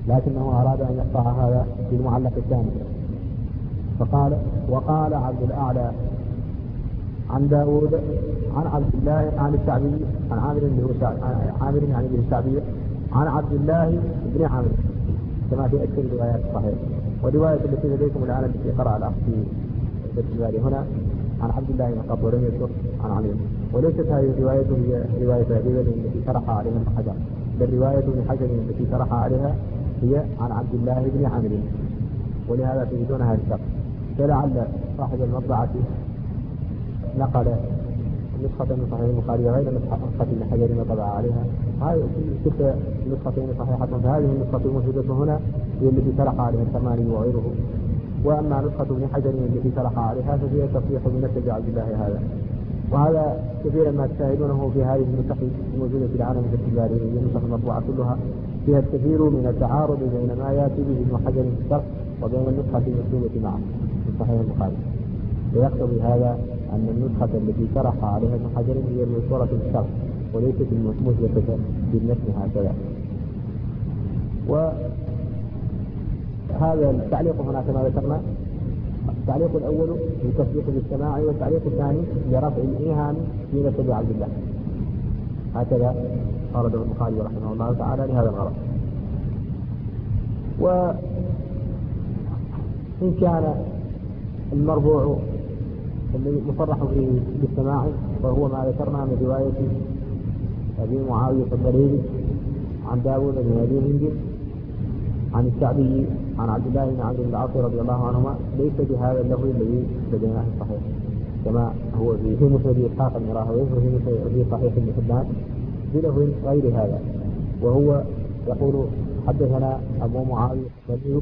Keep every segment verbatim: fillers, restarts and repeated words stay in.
لكنه أراد أن يقطع هذا في المعلق الثاني، فقال: وقال عبد الأعلى عن داود عن عبد الله عن الشعبي عن عامر بن عامر يعني بن الشعبي عن عبد الله بن عامر، كما في أكثر الروايات الصحيحة. ورواية التي لديكم الآن التي قرأ الأخ في البخاري هنا عن عبد الله بن قط ولم يذكر عن عامر، وليست هذه الرواية هي رواية أبي بكر التي شرح عليها ابن حجر، بل رواية ابن حجر التي شرح عليها هي عن عبد الله بن عامر، ولهذا تجدونها الشرط. فلعل صاحب المطبعة نقل نسخة من صحيح البخاري غير نسخة ابن حجر طبع عليها، هذه ست نسختين صحيحة، فهذه النسخة الموجودة هنا هي التي شرح عليها الثماني وغيره، وأما نسخة ابن حجر التي شرح عليها فهي تصريح بنسب عبد الله هذا. وهذا كثيرا ما تشاهدونه في هذه النسخ الموجودة في العالم في التجاري، هي النسخ المطبوعة كلها فيها الكثير من التعارض بين ما يأتي به ابن حجر في الشرح وبين النسخة المكتوبة معه في صحيح البخاري، ويقتضي هذا أن النسخة التي شرح عليها ابن حجر هي المذكورة في الشرح وليست المثبتة بالنسخ هكذا. وهذا التعليق هنا كما ذكرنا، التعليق الأول للتصديق بالسماع، والتعليق الثاني لرفع الإيهام في نسب عبد الله، هكذا أورده البخاري رحمه الله تعالى لهذا الغرض. وإن كان المرفوع الذي مصرح فيه بالسماع وهو ما ذكرنا من رواية أبي معاوية الضريري عن داود بن أبي هند عن الشعبي عن عبد الله بن عمرو بن العاص رضي الله عنهما، ليس بهذا اللفظ الذي لديناه الصحيح كما هو في مسند إسحاق بن راهويه وفي صحيح ابن حبان بلفظ غير هذا، وهو يقول: حدثنا أبو معاوية الضريري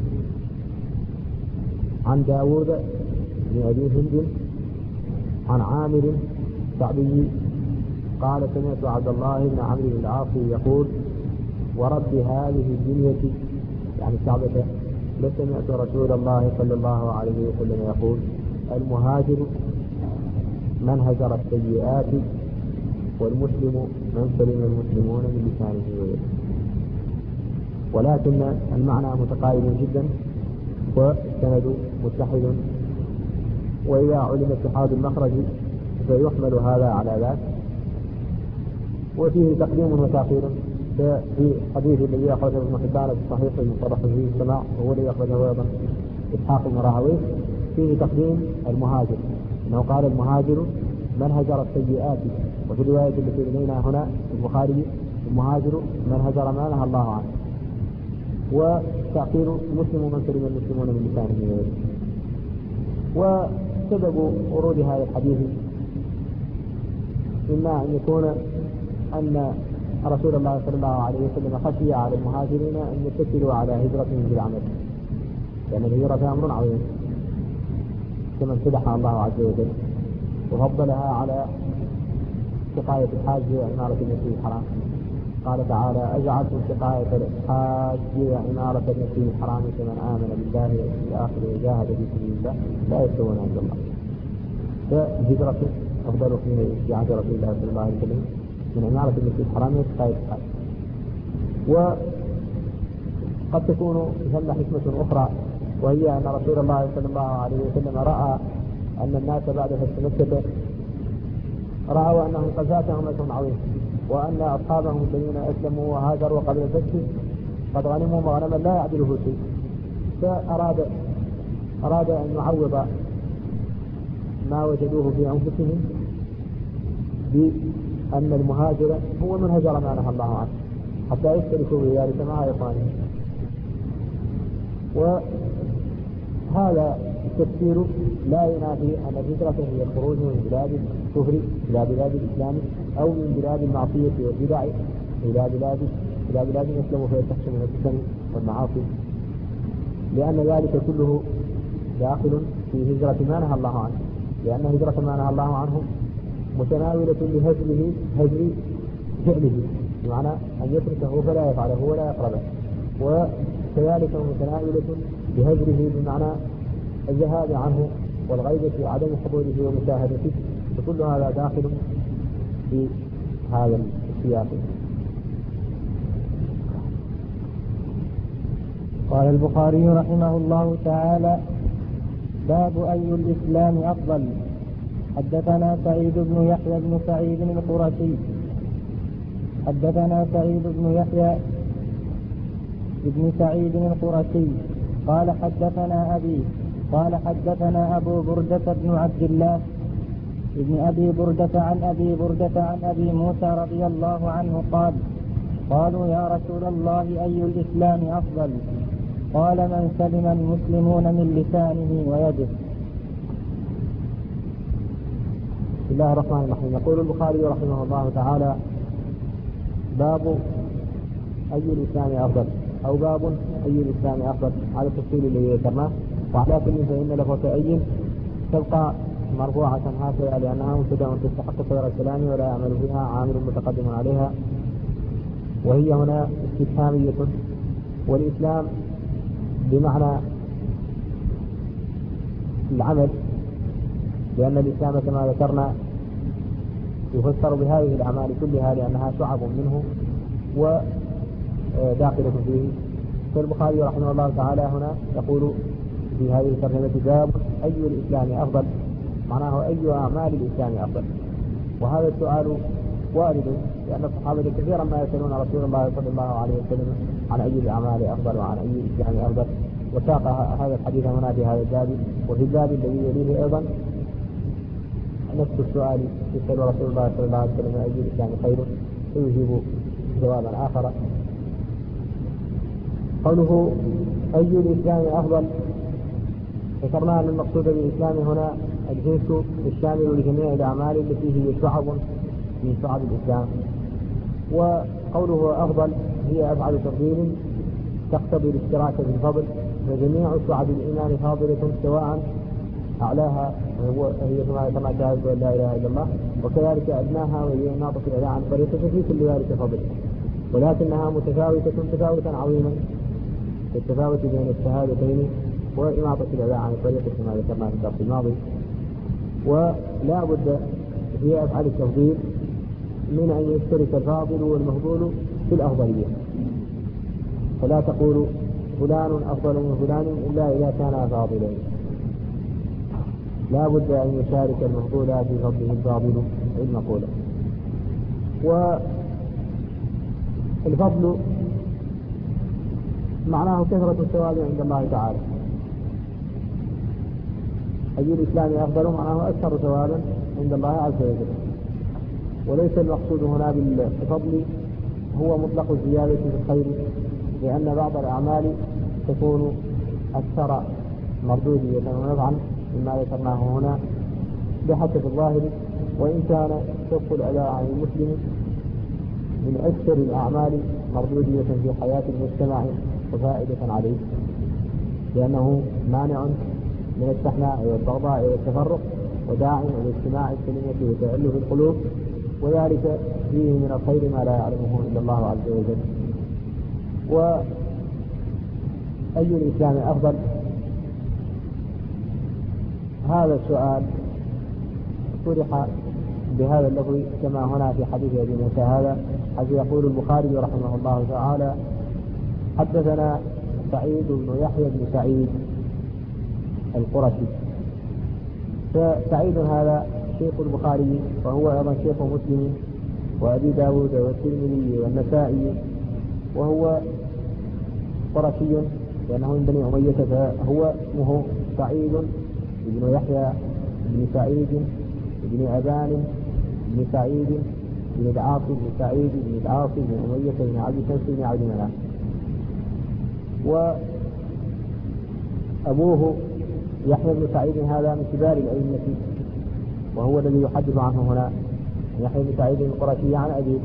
عن داود بن أبي هند عن عامر الشعبي قال: سمعت عبد الله بن عمرو بن العاص يقول: ورب هذه الدنيا، يعني الكعبة، لسمعت رسول الله صلى الله عليه وسلم يقول: المهاجر من هجر السيئات، والمسلم من سلم المسلمون من لسانه ويده. ولكن المعنى متقارب جدا والسند متحد، وإذا علم اتحاد المخرج فيحمل هذا على ذاك. وفيه تقديم وتأخير، في حديث الذي أخرجه ابن حبان في الصحيح المصرح فيه السماع وهو الذي أخرجه أيضا إسحاق بن راهويه، فيه تقديم المهاجر، أنه قال: المهاجر من هجر السيئات، وفي الرواية التي لدينا هنا في البخاري: المهاجر من هجر ما نهى الله عنه. وتأخير مسلم من سلم المسلمون من لسانه ويده. وسبب ورود هذا الحديث إما أن يكون أن رسول الله صلى الله عليه وسلم خشي على المهاجرين أن يتكلوا على هجرتهم بالعمل، لأن الهجرة أمر عظيم كما امتدحها الله عز وجل وفضلها على سقاية الحاج وعمارة المسجد الحرام. قال تعالى: أجعلتم سقاية الحاج وعمارة المسجد الحرام كمن آمن بالله واليوم الآخر وجاهد في سبيل الله لا يستوون عند الله. فالهجرة أفضل في عهد رسول الله صلى الله عليه وسلم من عمارة المسجد الحرام وسقاية الحاج. وقد تكون ثم حكمة أخرى، وهي أن رسول الله صلى الله عليه وسلم رأى أن الناس بعد فتح مكة رأوا أنهم قد فاتهم أجر عظيم، وأن أصحابهم الذين أسلموا وهاجروا قبل الفتح قد غنموا مغنما لا يعدله شيء، فأراد أراد أن يعوض ما وجدوه في أنفسهم بأن المهاجر هو من هجر ما نهى الله عنه حتى يشتركوا بذلك مع إخوانهم. وهذا التفسير لا ينافي أن الهجرة هي الخروج من بلاد الكفر إلى بلاد الإسلام، أو من بلاد المعصية والبدع إلى بلاد إلى بلاد يسلم فيها تحت من الفتن والمعاصي، لأن ذلك كله داخل في هجرة ما نهى الله عنه، لأن هجرة ما نهى الله عنه متناولة لهجره هجر فعله، بمعنى أن يتركه فلا يفعله ولا يقربه، وكذلك متناولة لهجره بمعنى الذهاب عنه والغيبة وعدم حضوره ومشاهدته، وكل هذا داخل في هذا السياق. قال البخاري رحمه الله تعالى: باب أي الإسلام أفضل. حدثنا سعيد بن يحيى بن سعيد القرشي حدثنا سعيد بن يحيى بن سعيد القرشي قال حدثنا أبي قال حدثنا أبو بردة بن عبد الله ابن أبي بردة عن أبي بردة عن أبي موسى رضي الله عنه قال: قالوا يا رسول الله أي الإسلام أفضل؟ قال: من سلم المسلمون من لسانه ويده. بسم الله الرحمن الرحيم. يقول البخاري رحمه الله تعالى: باب أي الإسلام أفضل، أو باب أي الإسلام أفضل، على التفصيل الذي ذكرناه. وعلى كل فإن لفظة أي تبقى مرفوعة هكذا لأنها مبتدأ تستحق صدر الكلام ولا يعمل فيها عامل متقدم عليها، وهي هنا استفهامية. والإسلام بمعنى العمل، لأن الإسلام كما ذكرنا يفسر بهذه الأعمال كلها لأنها شعب منه وداخلة فيه. فالبخاري رحمه الله تعالى هنا يقول في هذه الترجمة: باب أي الإسلام أفضل، معناه أي أعمال الإسلام أفضل. وهذا السؤال وارد لأن الصحابة كثيرا ما يسألون رسول الله صلى الله عليه وسلم عن أي الأعمال أفضل وعن أي الإسلام أفضل. وساق هذا الحديث هنا في هذا الباب، وفي الباب الذي يليه أيضا نفس السؤال يسأل رسول الله صلى الله عليه وسلم أي الإسلام خير، فيجيب جوابا آخر. قوله أي الإسلام أفضل، ذكرنا أن المقصود بالإسلام هنا الجنس الشامل لجميع الأعمال التي هي شعب من شعب الإسلام. وقوله أفضل هي أفعل تفضيل تقتضي الاشتراك في الفضل، وجميع شعب الإيمان فاضلة سواء أعلاها وهي كما شهادة أن لا إله إلا الله، وكذلك أدناها وهي إماطة الأذى عن طريقة في كل ذلك فضل، ولكنها متفاوتة تفاوتا عظيما التفاوت بين الشهادتين وإماطة الأذى عن طريقة كما ذكرنا في الدرس الماضي. ولا بد في أفعال التفضيل من أن يشترك الفاضل والمفضول في الأفضلية، فلا تقول فلان أفضل من فلان إلا إذا كان فاضلين، لا بد أن يشارك المفضول في فضله الفاضل المقولة. والفضل معناه كثرة الثواب عند الله تعالى. أي الإسلام أفضل معناه أكثر ثوابا عند الله عز وجل. وليس المقصود هنا بالفضل هو مطلق الزيادة في الخير، لأن بعض الأعمال تكون أكثر مردودية ونفعا مما ذكرناه هنا بحسب الظاهر، وإن كان كف الأذى عن المسلم من أكثر الأعمال مردودية في حياة المجتمع وفائدة عليه، لأنه مانع من الشحناء والبغضاء والتفرق، وداع إلى اجتماع الكلمة وتألف القلوب، وذلك فيه من الخير ما لا يعلمه إلا الله عز وجل. وأي الإسلام أفضل؟ هذا السؤال صرح بهذا اللفظ كما هنا في حديث أبي موسى هذا، حيث يقول البخاري رحمه الله تعالى: حدثنا سعيد بن يحيى بن سعيد القرشي. فسعيد هذا شيخ البخاري، وهو أيضا شيخ مسلم وأبي داود والترمذي والنسائي، وهو قرشي لأنه من بني أمية، فهو اسمه سعيد بن يحيى بن سعيد بن أبان بن سعيد بن العاص بن سعيد بن العاص بن أمية بن عبد شمس بن عبد مناف. وأبوه يحيى بن سعيد هذا من كبار الأئمة، وهو الذي يحدث عنه هنا يحيى بن سعيد القرشي عن أبيه.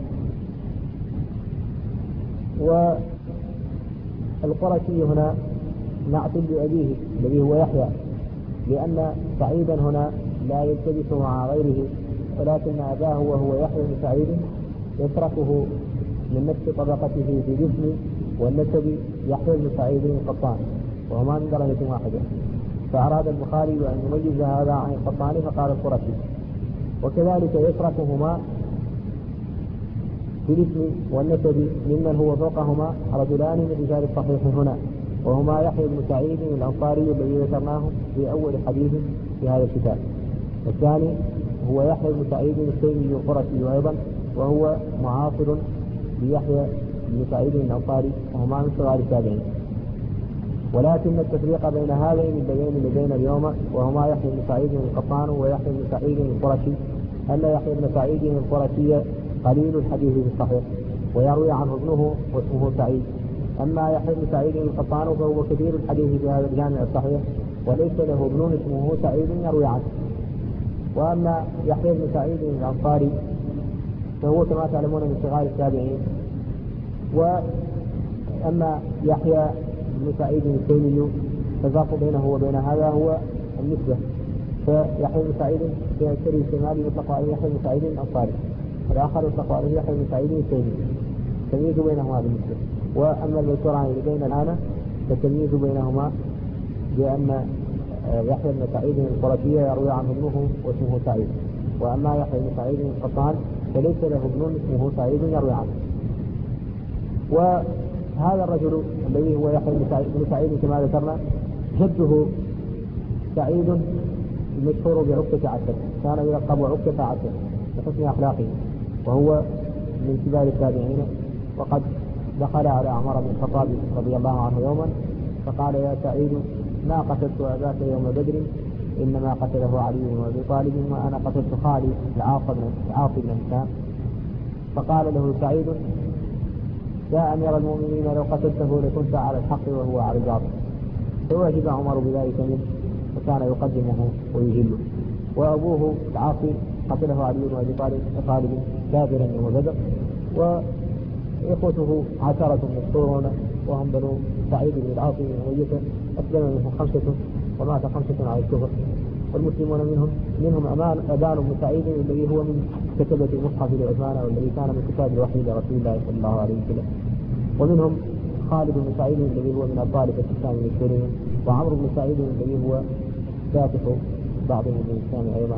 والقرشي هنا نعت لأبيه الذي هو يحيى، لأن سعيدا هنا لا يلتبس مع غيره، ولكن أباه وهو يحيى بن سعيد يتركه من نفس طبقته في الاسم والنسب يحيى بن سعيد القطان، وهما من درجة واحدة، فأراد البخاري أن يميز هذا عن القطان فقال القرشي. وكذلك يتركهما في الاسم والنسب ممن هو فوقهما رجلان من رجال الصحيح هنا، وهما يحيى بن سعيد الأنصاري الذي ذكرناه في أول حديث في هذا الكتاب. والثاني هو يحيى بن سعيد التيمي القرشي أيضا، وهو معاصر ليحيى بن سعيد الأنصاري، وهما من صغار التابعين. ولكن التفريق بين هذين اللذين لدينا اليوم وهما يحيى بن سعيد القطان ويحيى بن سعيد القرشي أن يحيى بن سعيد القرشي قليل الحديث في الصحيح ويروي عنه ابنه واسمه سعيد. أما يحيى بن سعيد القطان فهو كثير الحديث في هذا الجامع الصحيح وليس له ابن اسمه سعيد يروي عنه. وأما يحيى بن سعيد الأنصاري فهو كما تعلمون من صغار التابعين. وأما يحيى بن سعيد التيمي فالفرق بينه وبين هذا هو النسبة، فيحيى بن سعيد في السري الشمالي يطلق عليه يحيى بن سعيد الأنصاري، والآخر يطلق عليه يحيى بن سعيد التيمي، تمييز بينهما بالنسبة. وأما المذكوران الذين الآن فالتمييز بينهما بأن يحيى بن سعيد القرشي يروي عنه ابنه واسمه سعيد، وأما يحيى بن سعيد القطان فليس له ابن اسمه سعيد يروي عنه. وهذا الرجل الذي هو يحيى بن سعيد كما ذكرنا جده سعيد المشهور بعكة عسل، كان يلقب عكة عسل بحسن أخلاقه، وهو من كبار التابعين. وقد دخل على عمر بن الخطاب رضي الله عنه يوما فقال: يا سعيد ما قتلت أباك يوم بدر، إنما قتله علي بن أبي طالب، وأنا قتلت خالي العاص بن هشام. فقال له سعيد: يا أمير المؤمنين لو قتلته لكنت على الحق وهو على الباطل. فوجب عمر بذلك منه وكان يقدمه ويجله. وأبوه العاصي قتله علي بن أبي طالب كافرا يوم بدر، وإخوته عشرة مشهورون وهم بنو سعيد بن العاص بن أمية، أسلم منهم خمسة ومات خمسة على الكفر، والمسلمون منهم منهم أمان أبان بن سعيد الذي هو من كتبة المصحف لعثمان والذي كان من كتاب الوحي لرسول الله صلى الله عليه وسلم، ومنهم خالد بن سعيد الذي هو من الطالب الإسلام المشهورين، وعمرو بن سعيد الذي هو فاتح بعضهم من الإسلام أيضا.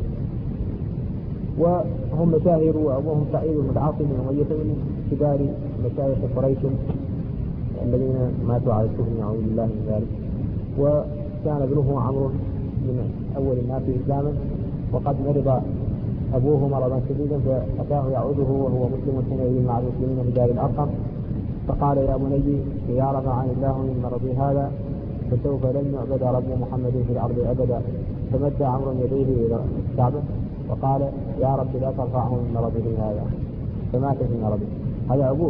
وهم مشاهير، وأبوهم سعيد بن العاص بن أمية من كبار مشايخ قريش الذين ماتوا على الكفر نعوذ بالله من ذلك. وكان ابنه عمرو من أول الناس إسلاما، وقد مرض أبوه مرضا شديدا فأتاه يعوده وهو مسلم حينئذ مع المسلمين في دار الأرقم، فقال: يا بني يا رفع عن الله من مرضي هذا فسوف لن يعبد رب محمد في الأرض أبدا. فمد عمرو يديه إلى الكعبة وقال: يا رب لا ترفعه من مرضه هذا، فمات في مرضه. هذا أبوه.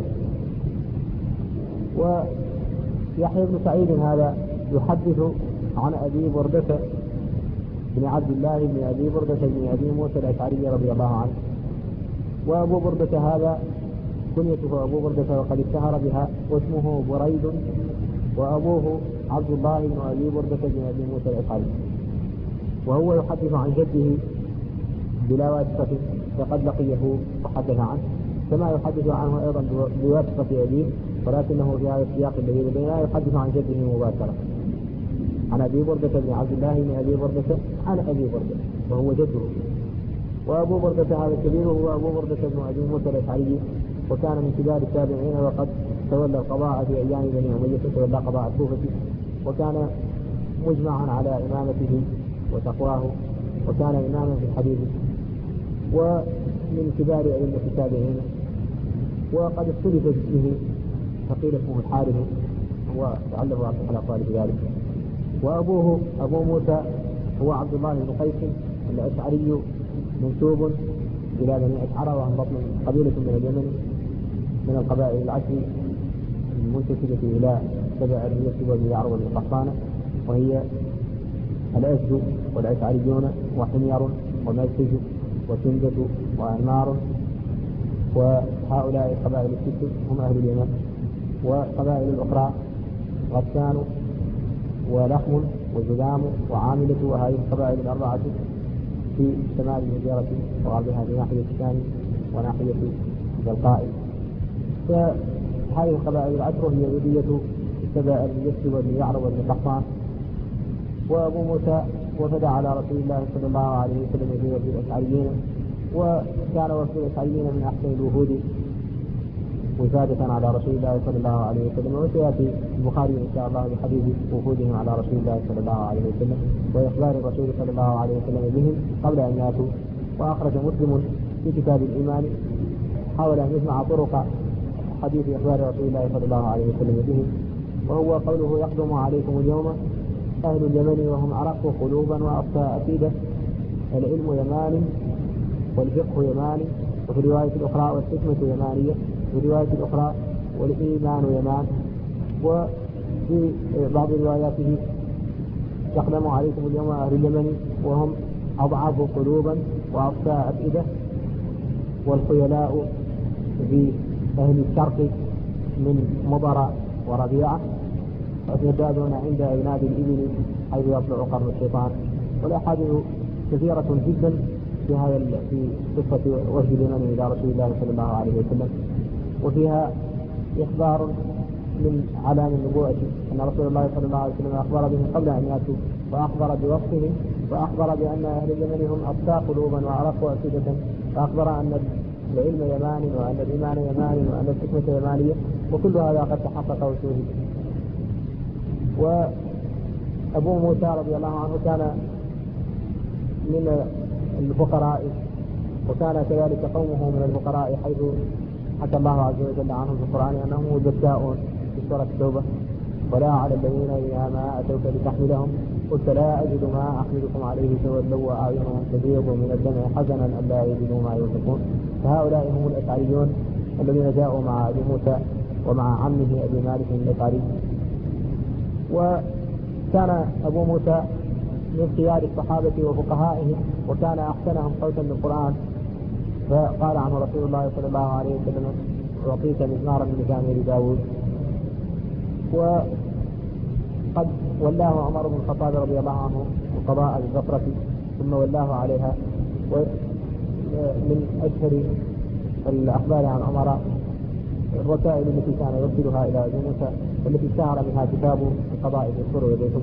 ويحيى بن سعيد هذا يحدث عن أبي بردة بن عبد الله بن أبي بردة بن أبي موسى الأشعري رضي الله عنه. وأبو بردة هذا كنيته أبو بردة وقد اشتهر بها، واسمه بريد، وأبوه عبد الله بن أبي بردة بن أبي موسى الأشعري. وهو يحدث عن جده بلا واسطة فقد لقيه وحدث عنه، كما يحدث عنه أيضا بواسطة أبيه، ولكنه في هذا السياق الذي لدينا يحدث عن جده مباشرة عن أبي بردة بن عبد الله بن أبي بردة عن أبي بردة وهو جده. وأبو بردة هذا الكبير هو أبو بردة بن أبي موسى الأشعري، وكان من كبار التابعين، وقد تولى القضاء في أيام بني أمية، تولى قضاء الكوفة، وكان مجمعا على إمامته وتقواه، وكان إماما في الحديث، ومن كبار أئمة التابعين. وقد اختلف باسمه، فقيل اسمه الحارث، وتعلق على قال بذلك. وأبوه أبو موسى هو عبد الله بن قيس الأشعري، منسوب إلى بني أشعر، وهم بطن قبيلة من اليمن من القبائل العشر المنتسبة إلى سبع اليسر واليعر والقحطان، وهي الأسد والأشعريون وحمير ومسج وسندة وأنمار. وهؤلاء القبائل الست هم أهل اليمن. وقبائل الأخرى غسان ولحم وزلام وعاملة، وهذه القبائل الأربعة في شمال الجزيرة وغربها في ناحية الشام وناحية القائل. فهذه القبائل العشر هي ذرية سبع اليسر واليعر والقحطان. وأبو موسى وفد على رسول الله صلى الله عليه وسلم في وفد الأشعريين، وكان وفد الأشعريين من أحسن الوفود وفادة على رسول الله صلى الله عليه وسلم. وسيأتي البخاري إن شاء الله بحديث وفودهم على رسول الله صلى الله عليه وسلم وإخبار الرسول صلى الله عليه وسلم بهم قبل أن يأتوا. وأخرج مسلم في كتاب الإيمان حاول أن يجمع طرق حديث إخبار رسول الله صلى الله عليه وسلم بهم، وهو قوله يقدم عليكم اليوم أهل اليمن وهم أرق قلوبا وأصفى أفئدة، العلم يماني والفقه يماني، وفي الرواية الأخرى والحكمة يمانية، وفي الرواية الأخرى والإيمان يمان. وفي بعض رواياته يقدم عليكم اليوم أهل اليمن وهم أضعف قلوبا وأصفى أفئدة، والخيلاء في أهل الشرق من مضر وربيعة، ويزدادون عند أعناب الإبل حيث يطلع قرن الشيطان. والأحاديث كثيرة جدا في هذا في قصة وفد اليمن إلى رسول الله صلى الله عليه وسلم، وفيها إخبار من علام النبوة أن رسول الله صلى الله عليه وسلم أخبر بهم قبل أن يأتوا، وأخبر بوصفهم، وأخبر بأن أهل اليمن هم أصفى قلوبا وأرق أفئدة، وأخبر أن العلم يمان وأن الإيمان يمان وأن الحكمة يمانية، وكل هذا قد تحقق وشوهد. وأبو موسى رضي الله عنه كان من الفقراء، وكان كذلك قومه من الفقراء، حيث حكى الله عز وجل عنهم في القرآن أنهم جزاء في سورة التوبة: ولا على الذين إذا ما أتوك لتحملهم قلت لا أجد ما أحملكم عليه تولوا وأعينهم تفيض من الدمع حزنا ألا يجدوا ما ينفقون. فهؤلاء هم الأشعريون الذين جاءوا مع أبي موسى ومع عمه أبي مالك الأشعري. وكان أبو موسى من خيار الصحابة وفقهائهم، وكان أحسنهم صوتا للقرآن، فقال عنه رسول الله صلى الله عليه وسلم: أعطيت مزمارا من مزامير داود. وقد ولاه عمر بن الخطاب رضي الله عنه قضاء الظفرة ثم ولاه عليها. ومن أشهر الأخبار عن عمر الرسائل التي كان يرسلها إلى أبي موسى، والتي اشتهر منها كتاب القضاء بالسر والبيت.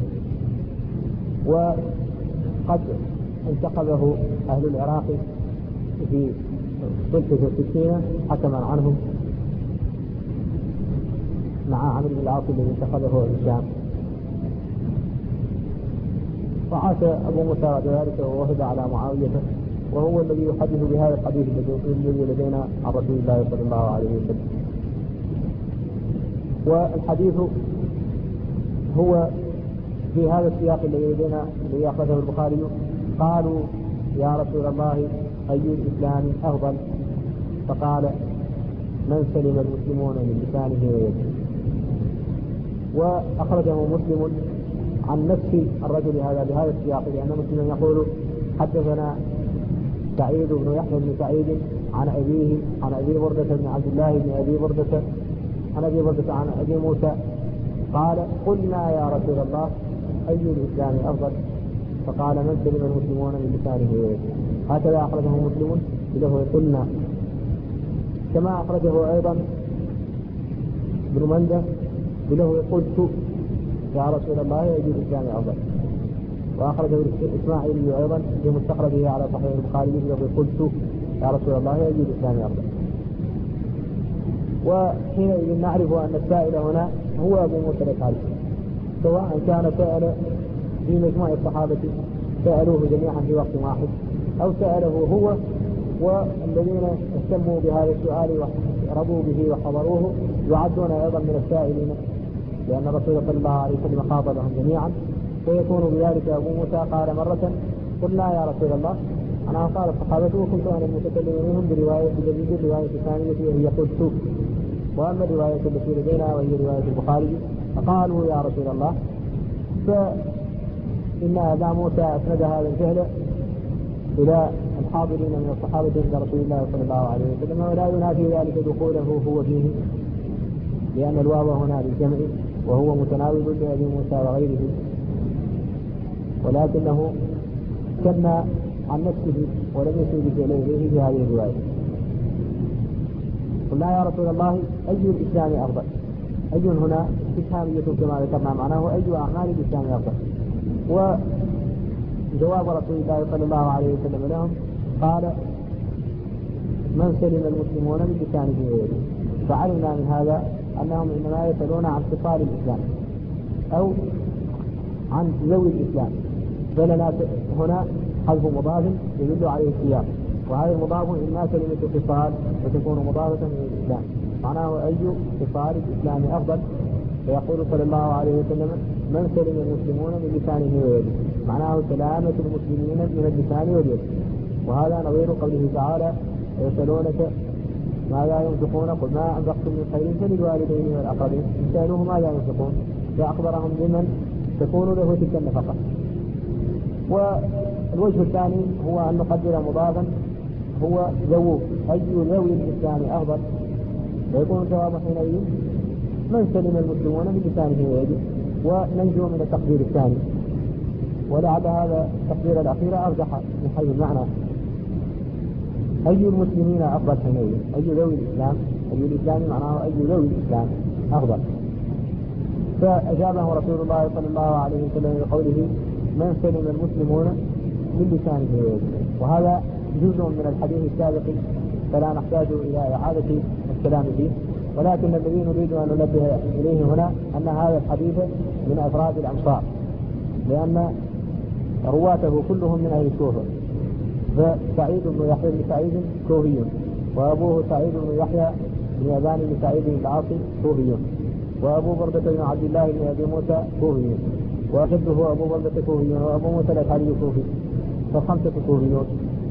وقد انتخبه أهل العراق في ثلث الستين حكما عنهم مع عمرو بن العاص الذي انتخبه الشام. فعاش أبو موسى بعد ذلك ووهب على معاوية، وهو الذي يحدث بهذا الحديث الذي لدينا عن رسول الله صلى الله عليه وسلم. والحديث هو في هذا السياق الذي لدينا الذي أخرجه البخاري: قالوا يا رسول الله أي الإسلام أفضل؟ فقال: من سلم المسلمون من لسانه ويده. وأخرجه مسلم عن نفس الرجل هذا بهذا السياق، لأن مسلم يقول: حدثنا سعيد بن يحيى بن سعيد عن أبيه عن أبي بردة بن عبد الله بن أبي بردة عن أبي بردة عن أبي موسى قال: قلنا يا رسول الله أي الإسلام أفضل؟ فقال: من سلم المسلمون من لسانه ويده. هكذا أخرجه مسلم بله قلنا. كما أخرجه أيضا ابن منده بله قلت يا رسول الله أي الإسلام أفضل. وأخرجه إسماعيل أيضا في مستخرجه على صحيح البخاري بله قلت يا رسول الله أي الإسلام أفضل. وحينئذ نعرف أن السائل هنا هو أبو موسى الأشعري، سواء كان سأل في مجموع الصحابة سألوه جميعا في وقت واحد، أو سأله هو والذين اهتموا بهذا السؤال ورضوا به وحضروه يعدون أيضا من السائلين، لأن الرسول صلى الله عليه وسلم خاطبهم جميعا. فيكون بذلك أبو موسى قال مرة: قلنا يا رسول الله. أنا قال الصحابة وكنت أنا المتكلم منهم برواية جديد الرواية الثانية وهي قلت. وأما الرواية التي لدينا وهي رواية البخاري فقالوا يا رسول الله. فإن أبا موسى أسند هذا الفعل إلى الحاضرين من الصحابة عند رسول الله صلى الله عليه وسلم، ولا ينافي ذلك دخوله هو فيه، لأن الواو هنا للجمع وهو متناول بأبي موسى وغيره، ولكنه كان عن نفسه ولم يسير بفعله في هذه الرواية. قلنا يا رسول الله أي الإسلام أفضل؟ أي هنا استفهامية كما ذكرنا معناه: أي أعمال الإسلام أفضل؟ وجواب رسول الله صلى الله عليه وسلم لهم قال: من سلم المسلمون من لسانه ويده. فعلمنا من هذا أنهم إنما يسألون عن خصال الإسلام أو عن ذوي الإسلام، فلنا هنا حذف مضاف يدل عليه السياق، وهذا المضاف إما كلمة خصال وتكون مضافة من الإسلام، معناه أي خصال الإسلام أفضل. فيقول صلى الله عليه وسلم من سلم المسلمون من لسانه ويده، معناه سلامة المسلمين من اللسان واليد. وهذا نظير قوله تعالى يسألونك ماذا ينفقون قل ما أنفقتم من خير فللوالدين والأقربين، سألوه ماذا ينفقون فأخبرهم بمن تكون له تلك النفقة. والوجه الثاني هو أن نقدر مضافا هو ذو، أي ذوي الإسلام أفضل، ويكون الجواب حينئذ من سلم المسلمون من لسانه ويده، وننجو من التقدير الثاني. ولعل هذا التقدير الأخير أرجح من حيث المعنى. أي المسلمين أفضل حينئذ، أي ذوي الإسلام، أي الإسلام معناه أي ذوي الإسلام أفضل. فأجابه رسول الله صلى الله عليه وسلم بقوله من سلم المسلمون من لسانه ويده، وهذا جزء من الحديث السابق فلا نحتاج إلى إعادة الكلام فيه، ولكن الذي نريد أن ننبه إليه هنا أن هذا الحديث من أفراد الأمصار، لأن رواته كلهم من أهل الكوفة. فسعيد بن يحيى بن سعيد كوفي، وأبوه سعيد بن يحيى بن أبان بن سعيد العاصي كوفي، وأبو بردة بن عبد الله بن أبي موسى كوفي، وجده أبو بردة كوفي، وأبو موسى الأشعري كوفي، فخمسة كوفيون.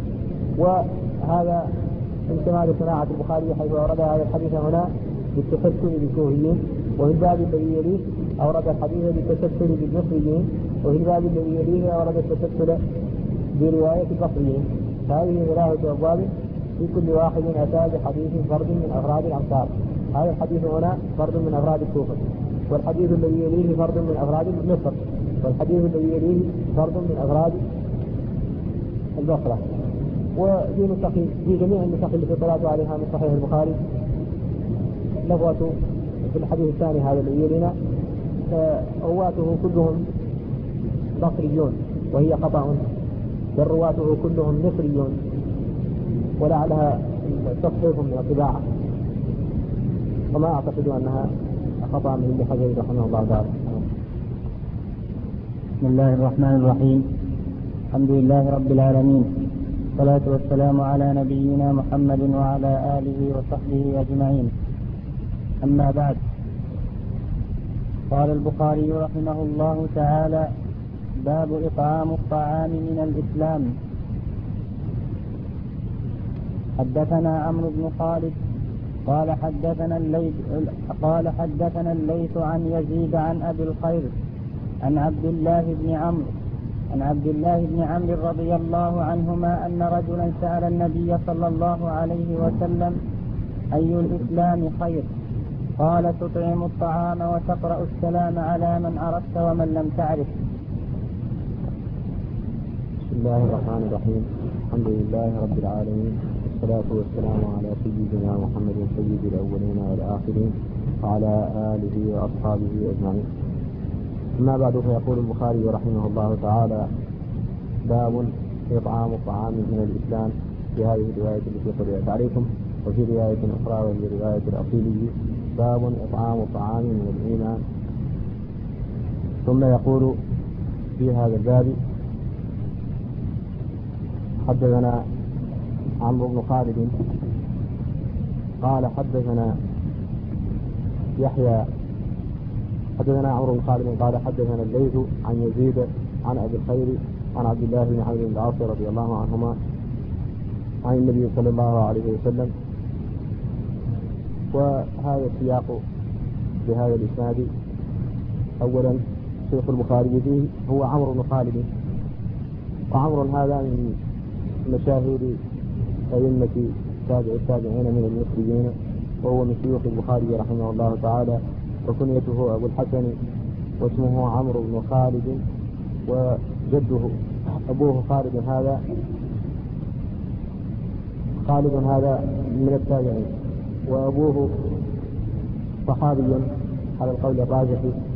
وهذا من كمال صناعة البخاري حيث أورد هذا الحديث هنا بالتسلسل بالكوفيين، وفي الباب الذي يليه أورد الحديث بالتسلسل بالمصريين، وفي الباب الذي يليه أورد التسلسل برواية البصريين. فهذه ثلاثة أبواب في كل واحد أتى بحديث فرد من أفراد الأمصار. هذا الحديث هنا فرد من أفراد الكوفة، والحديث الذي يليه فرد من أفراد مصر، والحديث الذي يليه فرد من أفراد البصرة. وفي نسخ في جميع النسخ التي اطلعت عليها من صحيح البخاري لغوة في الحديث الثاني هذا الذي يلينا رواته كلهم بصريون، وهي خطأ، بل رواته كلهم مصريون، ولعلها تصحيف من الطباعة، وما أعتقد أنها خطأ من ابن حجر رحمه الله تعالى. بسم الله الرحمن الرحيم، الحمد لله رب العالمين، والصلاة والسلام على نبينا محمد وعلى آله وصحبه أجمعين. أما بعد، قال البخاري رحمه الله تعالى: باب إطعام الطعام من الإسلام. حدثنا عمرو بن خالد قال حدثنا الليث قال حدثنا الليث عن يزيد عن أبي الخير عن عبد الله بن عمرو عن عبد الله بن عمرو رضي الله عنهما أن رجلا سأل النبي صلى الله عليه وسلم: أي الإسلام خير؟ قال: تطعم الطعام وتقرأ السلام على من عرفت ومن لم تعرف. بسم الله الرحمن الرحيم، الحمد لله رب العالمين، والصلاة والسلام على سيدنا محمد سيد الأولين والآخرين وعلى آله وأصحابه أجمعين. أما بعد، فيقول البخاري رحمه الله تعالى: باب إطعام الطعام من الإسلام، في هذه الرواية التي قرأت عليكم، وفي رواية أخرى وهي رواية الأصيلي: باب إطعام الطعام من الإيمان. ثم يقول في هذا الباب: حدثنا عمرو بن خالد قال حدثنا يحيى حدثنا عمرو بن خالد قال حدثنا الليث عن يزيد عن أبي الخير عن عبد الله بن عمرو بن العاص رضي الله عنهما عن النبي صلى الله عليه وسلم. وهذا السياق بهذا الإسناد: أولا شيخ البخاري فيه هو عمرو بن خالد، وعمرو هذا من مشاهير أئمة تابع التابعين من المصريين، وهو من شيوخ البخاري رحمه الله تعالى، وكنيته أبو الحسن، واسمه عمرو بن خالد، وجده أبوه خالد هذا خالد هذا من التابعين، وأبوه صحابي على القول الراجح،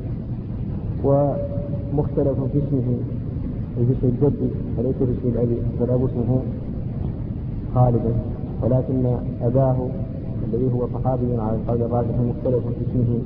ومختلف في اسمه في اسم الجد وليس في اسم الأبي، فالأب اسمه خالد، ولكن أباه الذي هو صحابي على القول الراجح مختلف في اسمه،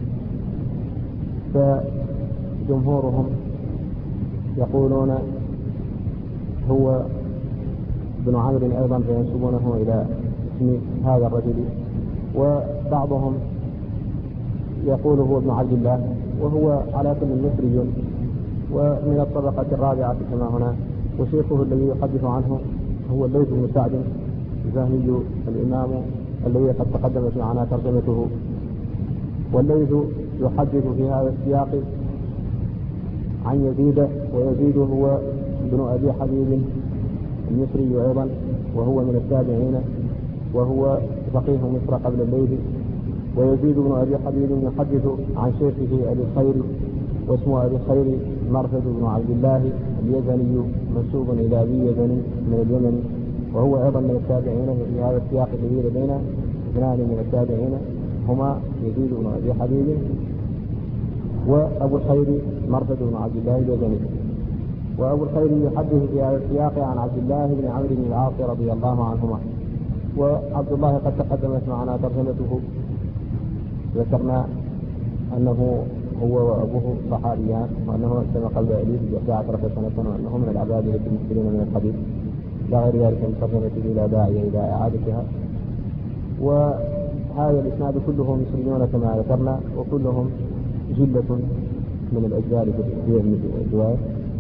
فجمهورهم يقولون هو ابن عمرو أيضا فينسبونه إلى اسم هذا الرجل، وبعضهم يقول هو ابن عبد الله وهو على كل مصري ومن الطبقة الرابعة كما هنا. وشيخه الذي يحدث عنه هو الليث بن سعد الزهمي الإمام الذي قد تقدمت معنا ترجمته. والليث يحدث في هذا السياق عن يزيد، ويزيد هو ابن أبي حبيب المصري أيضا وهو من التابعين وهو فقيه مصر قبل الليث. ويزيد بن أبي حبيب يحدث عن شيخه أبي الخير واسمه أبي الخير مرثد بن عبد الله اليزني منسوب إلى أبي يزني من اليمن، وهو أيضا من التابعين. في هذا السياق الذي لدينا اثنان من التابعين هما يزيد بن أبي حبيب وأبو الخير مرثد بن عبد الله اليزني. وأبو الخير يحدث في هذا السياق عن عبد الله بن عمرو بن العاص رضي الله عنهما. وعبد الله قد تقدمت معنا ترجمته، ذكرنا أنه هو وأبوه صحابيان، وأنه أسلم قبل أليف بإحدى عشرة سنة، وأنه من العبادلة المسلمين من الحديث، لا غير ذلك من ترجمته لا داعي إلى إعادتها. وهذا الإسناد كله مصريون كما ذكرنا، وكلهم جلة من الأجيال في الرواية،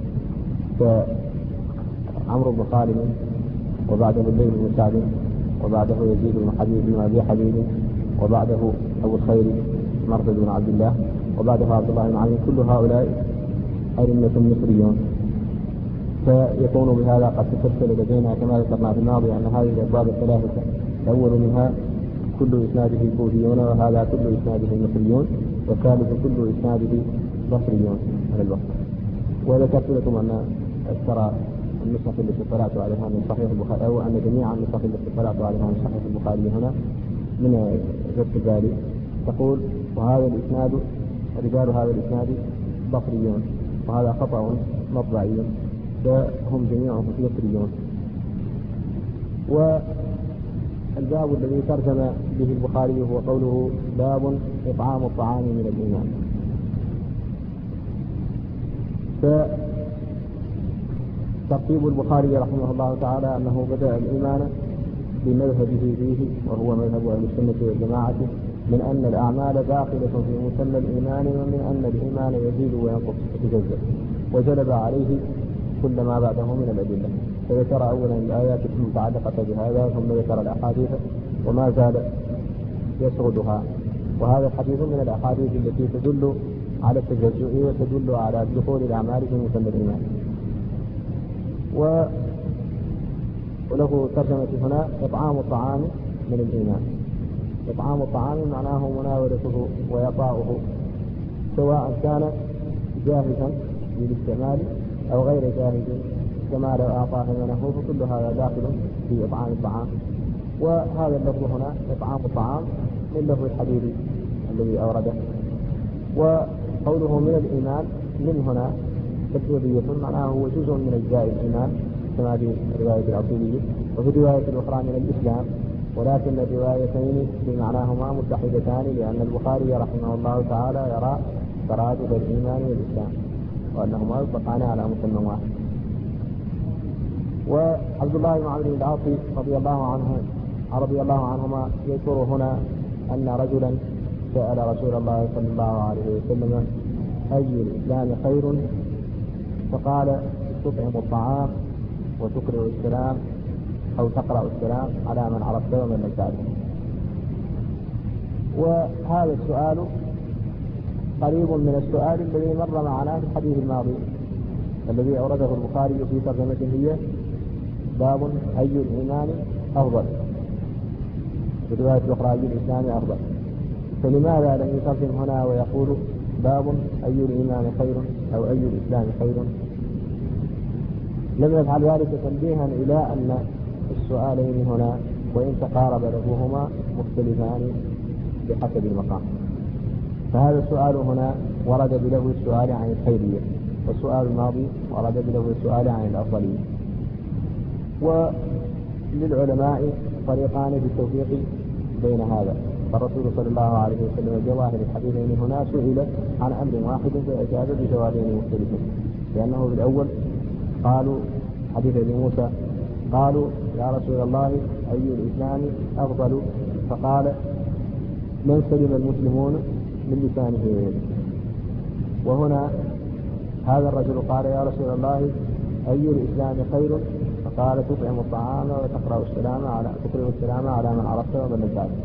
كعمرو بن خالد وبعده الليث بن سعد وبعده يزيد بن حبيب بن أبي حبيب وبعده أبو الخير مرثد بن عبد الله وبعده عبد الله بن عمرو. كل هؤلاء أئمة مصريون، فيكون بهذا قد تسلسل لدينا كما ذكرنا في الماضي أن هذه الأبواب الثلاثة الأول منها كل إسناده كوفيون، وهذا كل إسناده مصريون، والثالث كل إسناده بصريون على البصرة. وذكرت لكم أن أكثر النسخ التي اطلعت عليها من صحيح البخاري، أو أن جميع النسخ التي اطلعت عليها من صحيح البخاري هنا من ذات ذلك تقول وهذا الإسناد رجال هذا الإسناد بصريون، وهذا خطأ مطبعي، فهم جميعهم بصريون. والباب الذي ترجم به البخاري هو قوله باب إطعام الطعام من الإيمان. فترتيب البخاري رحمه الله تعالى أنه بدأ الإيمان بمذهبه فيه، وهو مذهب أهل السنة والجماعة، من أن الأعمال داخلة في مسمى الإيمان، ومن أن الإيمان يزيد وينقص ويتجزأ، وجلب عليه كل ما بعده من الأدلة. فذكر أولا الآيات المتعلقة بهذا، ثم ذكر الأحاديث وما زال يسردها. وهذا الحديث من الأحاديث التي تدل على التجزؤ وتدل على دخول الأعمال في مسمى الإيمان. و وله ترجمة هنا إطعام الطعام من الإيمان. إطعام الطعام معناه مناولته ويطاؤه، سواء كان جاهزا للاستعمال أو غير جاهز، كما لو أعطاه ثمنه، فكل هذا داخل في إطعام الطعام. وهذا اللفظ هنا إطعام الطعام من لفظ الحديث الذي أورده. وقوله من الإيمان من هنا تفسيرية، معناه هو جزء من أجزاء الإيمان كما في الرواية الأصولية، وفي الرواية الأخرى من الإسلام، ولكن الروايتين بمعناهما متحدتان، لأن البخاري رحمه الله تعالى يرى ترادف الإيمان والإسلام وأنهما يطلقان على مسمى واحد. وعبد الله بن عمرو بن العاص رضي الله عنه رضي الله عنهما يذكر هنا أن رجلا سأل رسول الله صلى الله عليه وسلم أي الإسلام خير؟ فقال تطعم الطعام وتقرأ السلام أو تقرأ السلام على من عرفت ومن لم تعرف. وهذا السؤال قريب من السؤال الذي مر معنا في الحديث الماضي الذي أورده البخاري في ترجمته هي باب أي الإيمان أفضل، في الرواية الأخرى أي الإسلام أفضل. فلماذا لم يترجم هنا ويقول باب أي الإيمان خير أو أي الإسلام خير؟ لم يفعل ذلك تنبيها إلى أن السؤالين هنا وإن تقارب لفظهما مختلفان بحسب المقام. فهذا السؤال هنا ورد بلفظ السؤال عن الخيرية، والسؤال الماضي ورد بلفظ السؤال عن الأفضلية. وللعلماء طريقان في التوفيق بين هذا، فالرسول صلى الله عليه وسلم جواهر الحديثين هنا سئل عن أمر واحد فأجاب بجوابين مختلفين، لأنه بالأول قالوا حديث أبي موسى قالوا يا رسول الله أي الإسلام أفضل؟ فقال من سلم المسلمون من لسانه ويده. وهنا هذا الرجل قال يا رسول الله أي الإسلام خير؟ فقال تطعم الطعام وتقرأ السلام على تقرأ السلام على من عرفت ومن لم تعرف.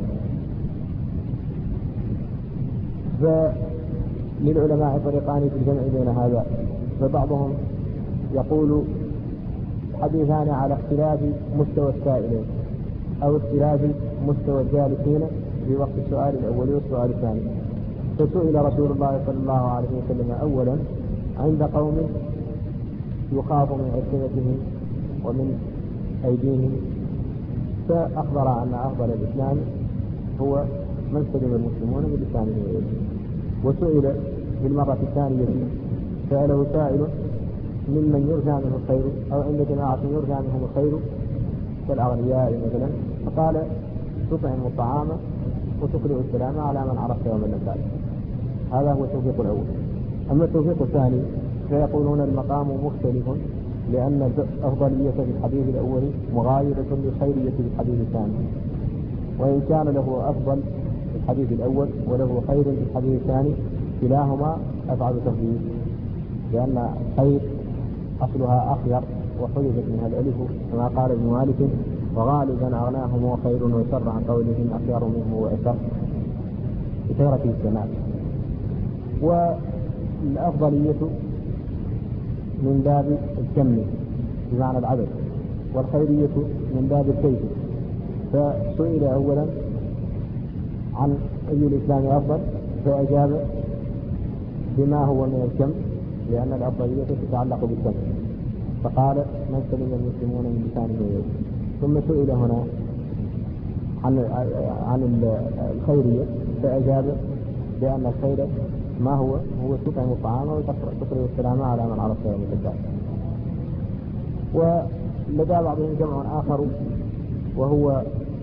فللعلماء طريقان في الجمع بين هذا، فبعضهم يقول حديثان على اختلاف مستوى السائلين أو اختلاف مستوى الجالسين في وقت السؤال الأول والسؤال الثاني. فسئل رسول الله صلى الله عليه وسلم أولا عند قوم يخاف من ألسنتهم ومن أيديهم، فأخبر أن أفضل الإسلام هو من سلم المسلمون من لسانه ويده. وسئل في المرة الثانية سأله سائل ممن يرجى منه الخير أو عند جماعة يرجى منهم الخير كالأغنياء مثلا، فقال تطعم الطعام وتقرئ السلام على من عرفت ومن لم تعرف. هذا هو التوفيق الأول. أما التوفيق الثاني فيقولون المقام مختلف، لأن الأفضلية في الحديث الأول مغايرة للخيرية في الحديث الثاني، وإن كان له أفضل في الحديث الأول وله خير في الحديث الثاني كلاهما أفعل تفضيل، لأن خير أصلها أخير وحذفت منها الألف كما قال ابن مالك وغالبا أغناهم وخير وشر عن قولهم أخير منه وأشر بكثرة السماع. والأفضلية من باب الكم بمعنى العدد، والخيرية من باب الكيف. فسئل أولا عن أي الإسلام أفضل فأجاب بما هو من الكم، لأن الأفضلية تتعلق بالكم، فقال من سلم المسلمون من لسانه ويده. ثم سئل هنا عن عن الخيرية فأجاب بأن الخير ما هو هو تطعم الطعام وتقرأ السلام على من عرفت ومن لم تعرف. ولدى بعضهم جمع آخر وهو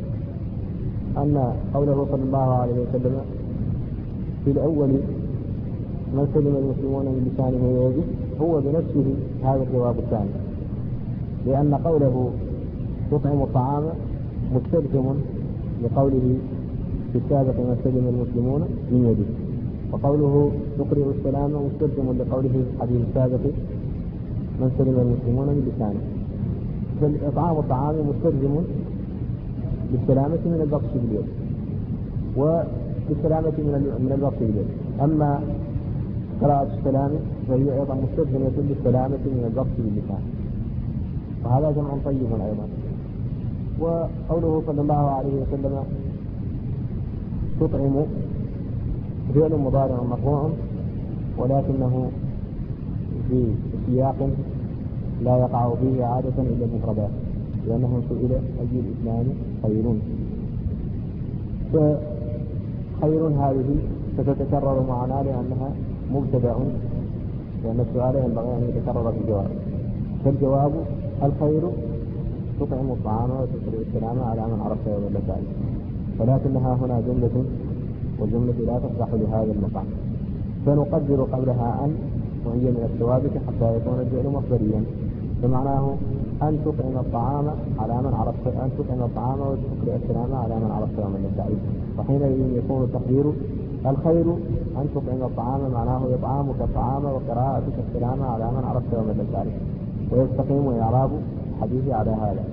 أن قوله صلى الله عليه وسلم في الأول من سلم المسلمون من لسانه ويده هو بنفسه هذا الجواب الثاني، لأن قوله تطعم الطعام مستلزم لقوله في السابق من سلم المسلمون من يده، وقوله تقرئ السلام مستلزم لقوله في الحديث السابق من سلم المسلمون من لسانه. فالإطعام الطعام مستلزم للسلامة من البطش باليد وللسلامة من البطش باليد. أما قراءة السلام فهي أيضا مستلزمة للسلامة من البطش باللسان، وهذا جمع طيب أيضا. وقوله صلى الله عليه وسلم تطعم فعل مضارع مرفوع ولكنه في سياق لا يقع فيه عادة إلا المفردات، لأنه سئل أي الإسلام خير، فخير هذه ستتكرر معنا لأنها مبتدأ، لأن السؤال ينبغي أن يتكرر في الجواب. فالجواب الخير تطعم الطعام وتقرئ السلام على من عرفت ومن لم تعرف، ولكنها هنا جملة والجملة لا تصلح لهذا المقام، فنقدر قبلها أن وهي من الثوابت حتى يكون الفعل مصدريا، فمعناه أن تطعم الطعام على من عرفت أن تطعم الطعام وتقرئ السلام على من عرفت ومن لم تعرف. وحينئذ يكون التقدير الخير أن تطعم الطعام معناه إطعامك الطعام وقراءتك السلام على من عرفت ومن لم تعرف، ويستقيم إعراب الحديث على هذا.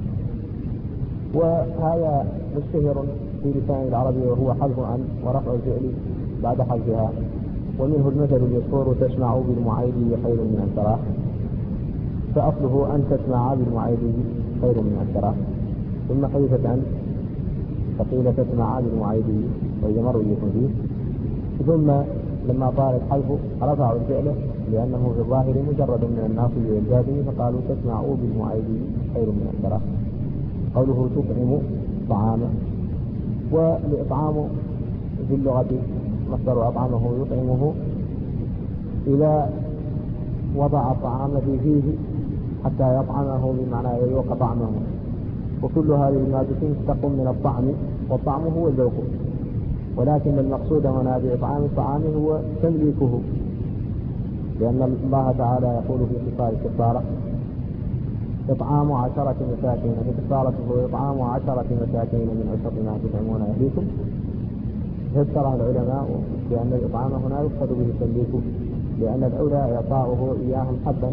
وهذا مشتهر في لسان العربي وهو حذف أن ورفع الفعل بعد حذفها، ومنه المثل المذكور تسمع بالمعيدي خير من أن تراه، فأصله أن تسمع بالمعيدي خير من أن تراه، ثم حذفت أن فقيل تسمع بالمعيدي وهي مروية فيه، ثم لما طال الحذف رفعوا الفعل لأنه في الظاهر مجرد من الناصب والجازم فقالوا تسمعوا بالمعيدي خير من أن تراه. قوله تطعم طعاما، والإطعام في اللغة مصدر أطعمه يطعمه إذا وضع الطعام في فيه حتى يطعمه بمعنى يذوق طعمه، وكل هذه المادة تقوم من الطعم، والطعم هو الذوق، ولكن المقصود هنا بإطعام الطعام هو تمليكه، لأن الله تعالى يقول في خصال الكفارة إطعام عشرة مساكين، فكفارته إطعام عشرة مساكين من أوسط ما تطعمون أهليكم. فسر العلماء بأن الإطعام هنا يقصد به تمليكه، لأن الأولى إعطاؤه إياهم حبا،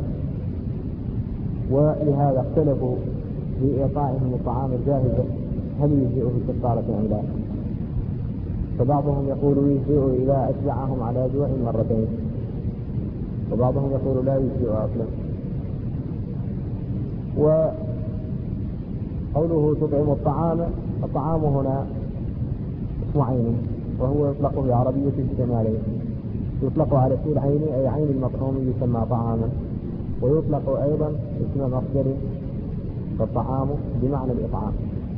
ولهذا اختلفوا في إعطائهم الطعام الجاهز هل يجزئه الكفارة أم لا. فبعضهم يقول يجزئ إذا أشبعهم على جوع مرتين، وبعضهم يقول لا يجزئ أصلا. وقوله تطعم الطعام، الطعام هنا اسم عين، وهو يطلق بعربية الجمالين، يطلق على اسم العين أي عين المطعوم يسمى طعاما، ويطلق أيضا اسم مصدر، فالطعام بمعنى الإطعام.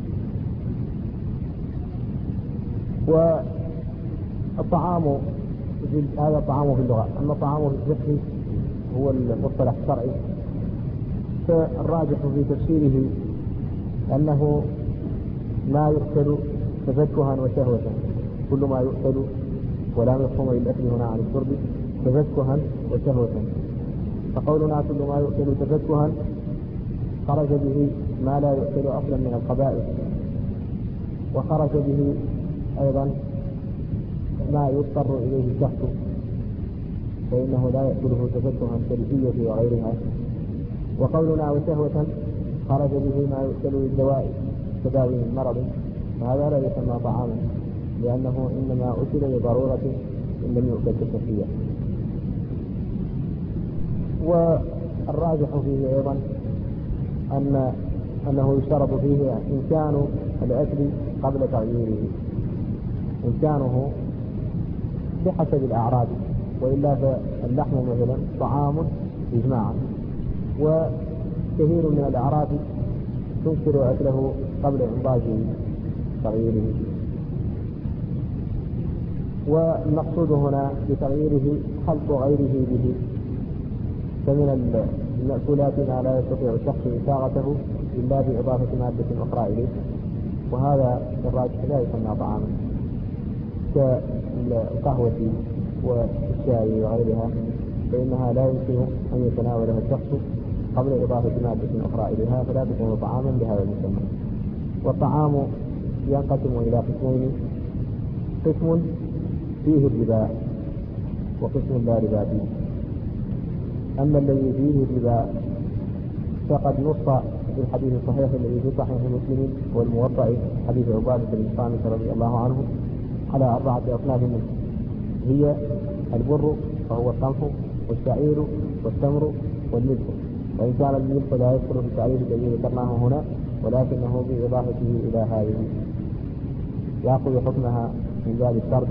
والطعام هذا الطعام في اللغة، أما الطعام في الفقه هو المصطلح الشرعي، فالراجح في تفسيره أنه ما يؤكل تفكها وشهوة، كل ما يؤكل ولا مفهوم للأكل هنا عن الشرب تفكها وشهوة. فقولنا كل ما يؤكل تفكها خرج به ما لا يؤكل أصلا من القبائل، وخرج به أيضا ما يضطر إليه الشخص فإنه لا يأكله تفكها كالجية وغيرها. وقولنا وشهوة خرج به ما يؤكل للدواء تداوي من مرض، فهذا لا يسمى طعاما، لأنه إنما أكل لضرورة إن لم يؤكل كالشخصية. والراجح فيه أيضا أن أنه يشترط فيه إمكان الأكل قبل تغييره، إمكانه بحسب الأعراض، وإلا فاللحم مثلا طعام إجماعا، وكثير من الأعراض تنكر أكله قبل إنضاج تغييره. والمقصود هنا بتغييره خلق غيره به، فمن المأكولات ما لا يستطيع الشخص إساغته إلا بإضافة مادة أخرى إليه، وهذا الراجح لا يسمى طعاما، كالقهوة والشاي وغيرها، فإنها لا يمكن أن يتناولها الشخص قبل إضافة مادة أخرى إليها، فلا تكون طعاما بهذا المسمى. والطعام ينقسم إلى قسمين، قسم فيه الربا وقسم لا ربا فيه. أما الذي فيه الربا فقد نص في الحديث الصحيح الذي في صحيح مسلم والموطأ حديث عبادة بن الصامت رضي الله عنه على أربعة أصناف منه، هي البر فهو القمح والشعير والتمر والملح، وإن كان الملح لا يذكر في التعريف الذي ذكرناه هنا، ولكنه بإضافته إلى هذه يأخذ حكمها من باب الشرط.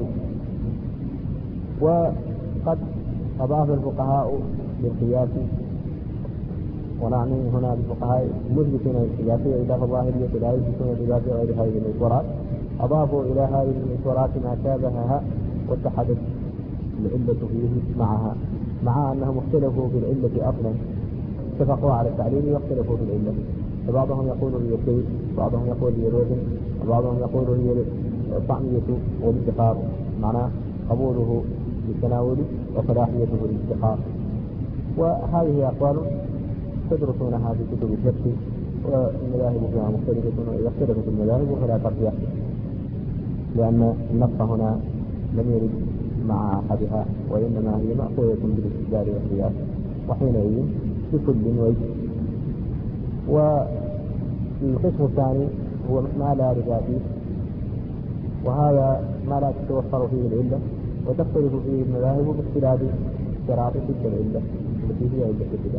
وقد أضاف الفقهاء للقياس، ونعني هنا بالفقهاء المثبتين للقياس إضافة ظاهرية لا يثبتون القياس غير هذه المشورات، أضافوا إلى هذه المشورات ما شابهها واتحدت العلة فيه معها، مع أنهم اختلفوا في العلة أصلا، اتفقوا على التعليل واختلفوا في العلة، فبعضهم يقول هي الشيء، بعضهم يقول هي الوزن، وبعضهم يقول هي الطعمية والادخار، معناه قبوله للتناول وصلاحيته للادخار. وهذه أقوال تدرسونها في كتب الفقه، والمذاهب فيها مختلفة، وإذا اختلفت المذاهب فلا ترجع، لأن النص هنا لم يرد مع أحدها، وإنما هي مأخوذة بالاستدلال والقياس، وحينئذ بكل وجه. والقسم الثاني هو ما لا ربا فيه، وهذا ما لا تتوفر فيه العلة، وتختلف فيه المذاهب باختلاف شرائط تلك العلة التي هي علة الربا.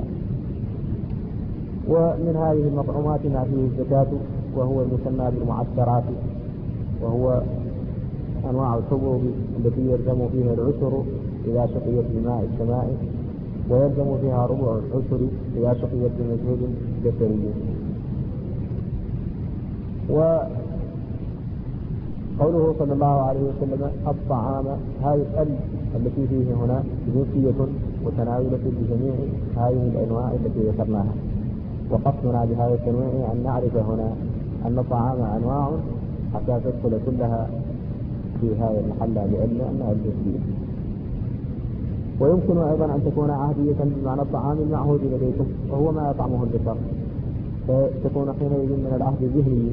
ومن هذه المطعومات ما فيه الزكاة، وهو المسمى بالمعشرات، وهو أنواع الحبوب التي يلزم فيها العشر إذا سقيت بماء السماء، ويلزم فيها ربع العشر إذا سقيت بمجهود بشري. وقوله صلى الله عليه وسلم الطعام، هذه ال التي فيه هنا جنسية وتناولة بجميع هذه الأنواع التي ذكرناها، وقصدنا بهذا التنويع أن نعرف هنا أن الطعام أنواع حتى تدخل كلها في هذا المحل لأن أنها الجنسية. ويمكن أيضا أن تكون عهدية بمعنى الطعام المعهود لديكم وهو ما يطعمه البشر، فتكون حينئذ من العهد الذهني.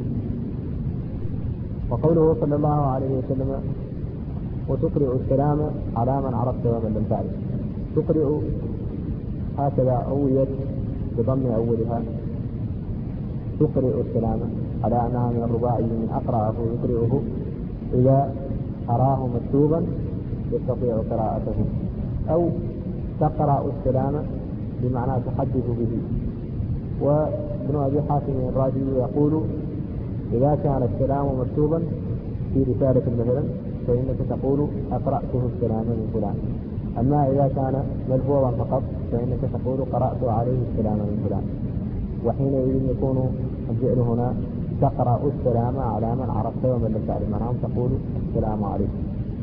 وقوله صلى الله عليه وسلم وتقرئ السلام على من عرفت ومن لم تعرف، تقرئ هكذا أويت بضم أولها، تقرئ السلام على أنها من الرباعي من أقرأه يقرئه، إذا أراه مكتوبا يستطيع قراءته، أو تقرأ السلام بمعنى تحدث به. وابن أبي حاتم الرازي يقول إذا كان السلام مكتوبا في رسالة مثلا فإنك تقول أقرأته السلام من فلان، أما إذا كان ملفوظا فقط فإنك تقول قرأت عليه السلام من فلان. وحينئذ يكون الفعل هنا تقرأ السلام على من عرفت ومن لم تعرف، معناه تقول السلام عليكم.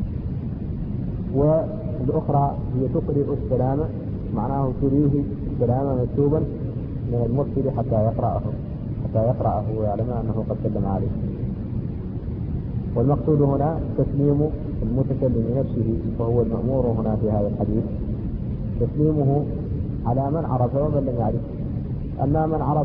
والأخرى هي تقرئ السلام، معناه تريه السلام مكتوبا من المرسل حتى يقرأه حتى يقرأه ويعلم أنه قد سلم عليه. والمقصود هنا تسليم المتكلم نفسه، وهو المأمور هنا في هذا الحديث، تسليمه على من عرف ومن لم يعرف. أما من عرف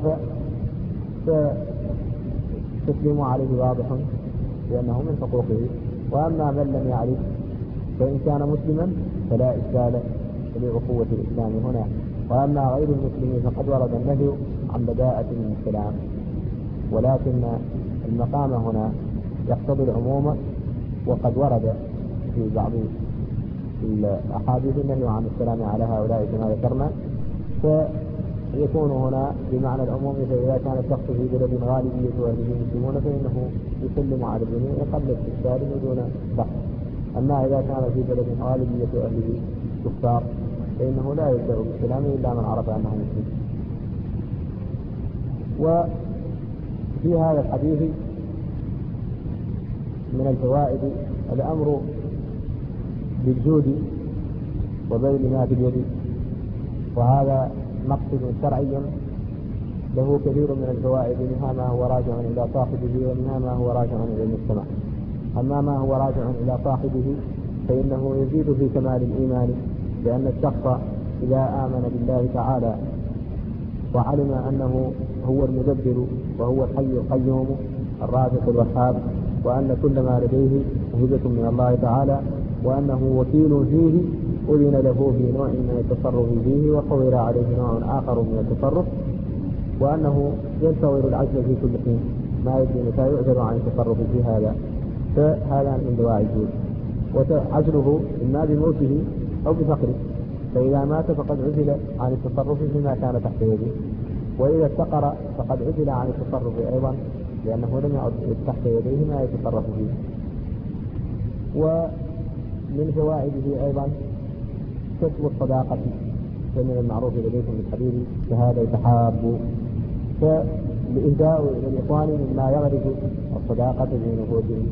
فتسليم عليه واضح لأنه من حقوقه، وأما من لم يعرف فإن كان مسلما فلا إشكال لأخوة الإسلام هنا. وأما غير المسلمين فقد ورد النهي عن بداءة من السلام، ولكن المقام هنا يقتضي العموم، وقد ورد في بعض الأحاديث النهي عن السلام على هؤلاء كما ذكرنا، فيكون هنا بمعنى العموم. فإذا كان الشخص في بلد غالبية أهله مسلمون فإنه يسلم على الجميع قبل الاستفسار دون بحث. أما إذا كان في بلد غالبية أهله كفار فإنه لا يبدأ بالسلام إلا من عرف أنه مسلم. وفي هذا الحديث من الفوائد الأمر بالجود وبذل ما في اليد، وهذا مقصد شرعي له كثير من الفوائد، منها ما هو راجع إلى صاحبه ومنها ما هو راجع إلى المجتمع. أما ما هو راجع إلى صاحبه فإنه يزيد في كمال الإيمان، لأن الشخص إذا آمن بالله تعالى وعلم أنه هو المدبر وهو الحي القيوم الرازق الوهاب، وأن كل ما لديه هبة من الله تعالى، وأنه وكيل فيه أذن له في نوع من التصرف فيه وحول عليه نوع آخر من التصرف، وأنه ينتظر العجل في كل حين ما يدري متى يعجل عن التصرف في هذا، فهذا من دواعي الجود. وعجله إما بموته أو بفقره، فإذا مات فقد عزل عن التصرف فيما كان تحت يده، وإذا افتقر فقد عزل عن التصرف أيضا لأنه لم يعد تحت يديه ما يتصرف فيه. ومن فوائده أيضا كسب الصداقة، فمن المعروف لديكم بالحديث فهذا يتحاب، فالإهداء إلى الإخوان مما يغرس الصداقة بين نفوسهم.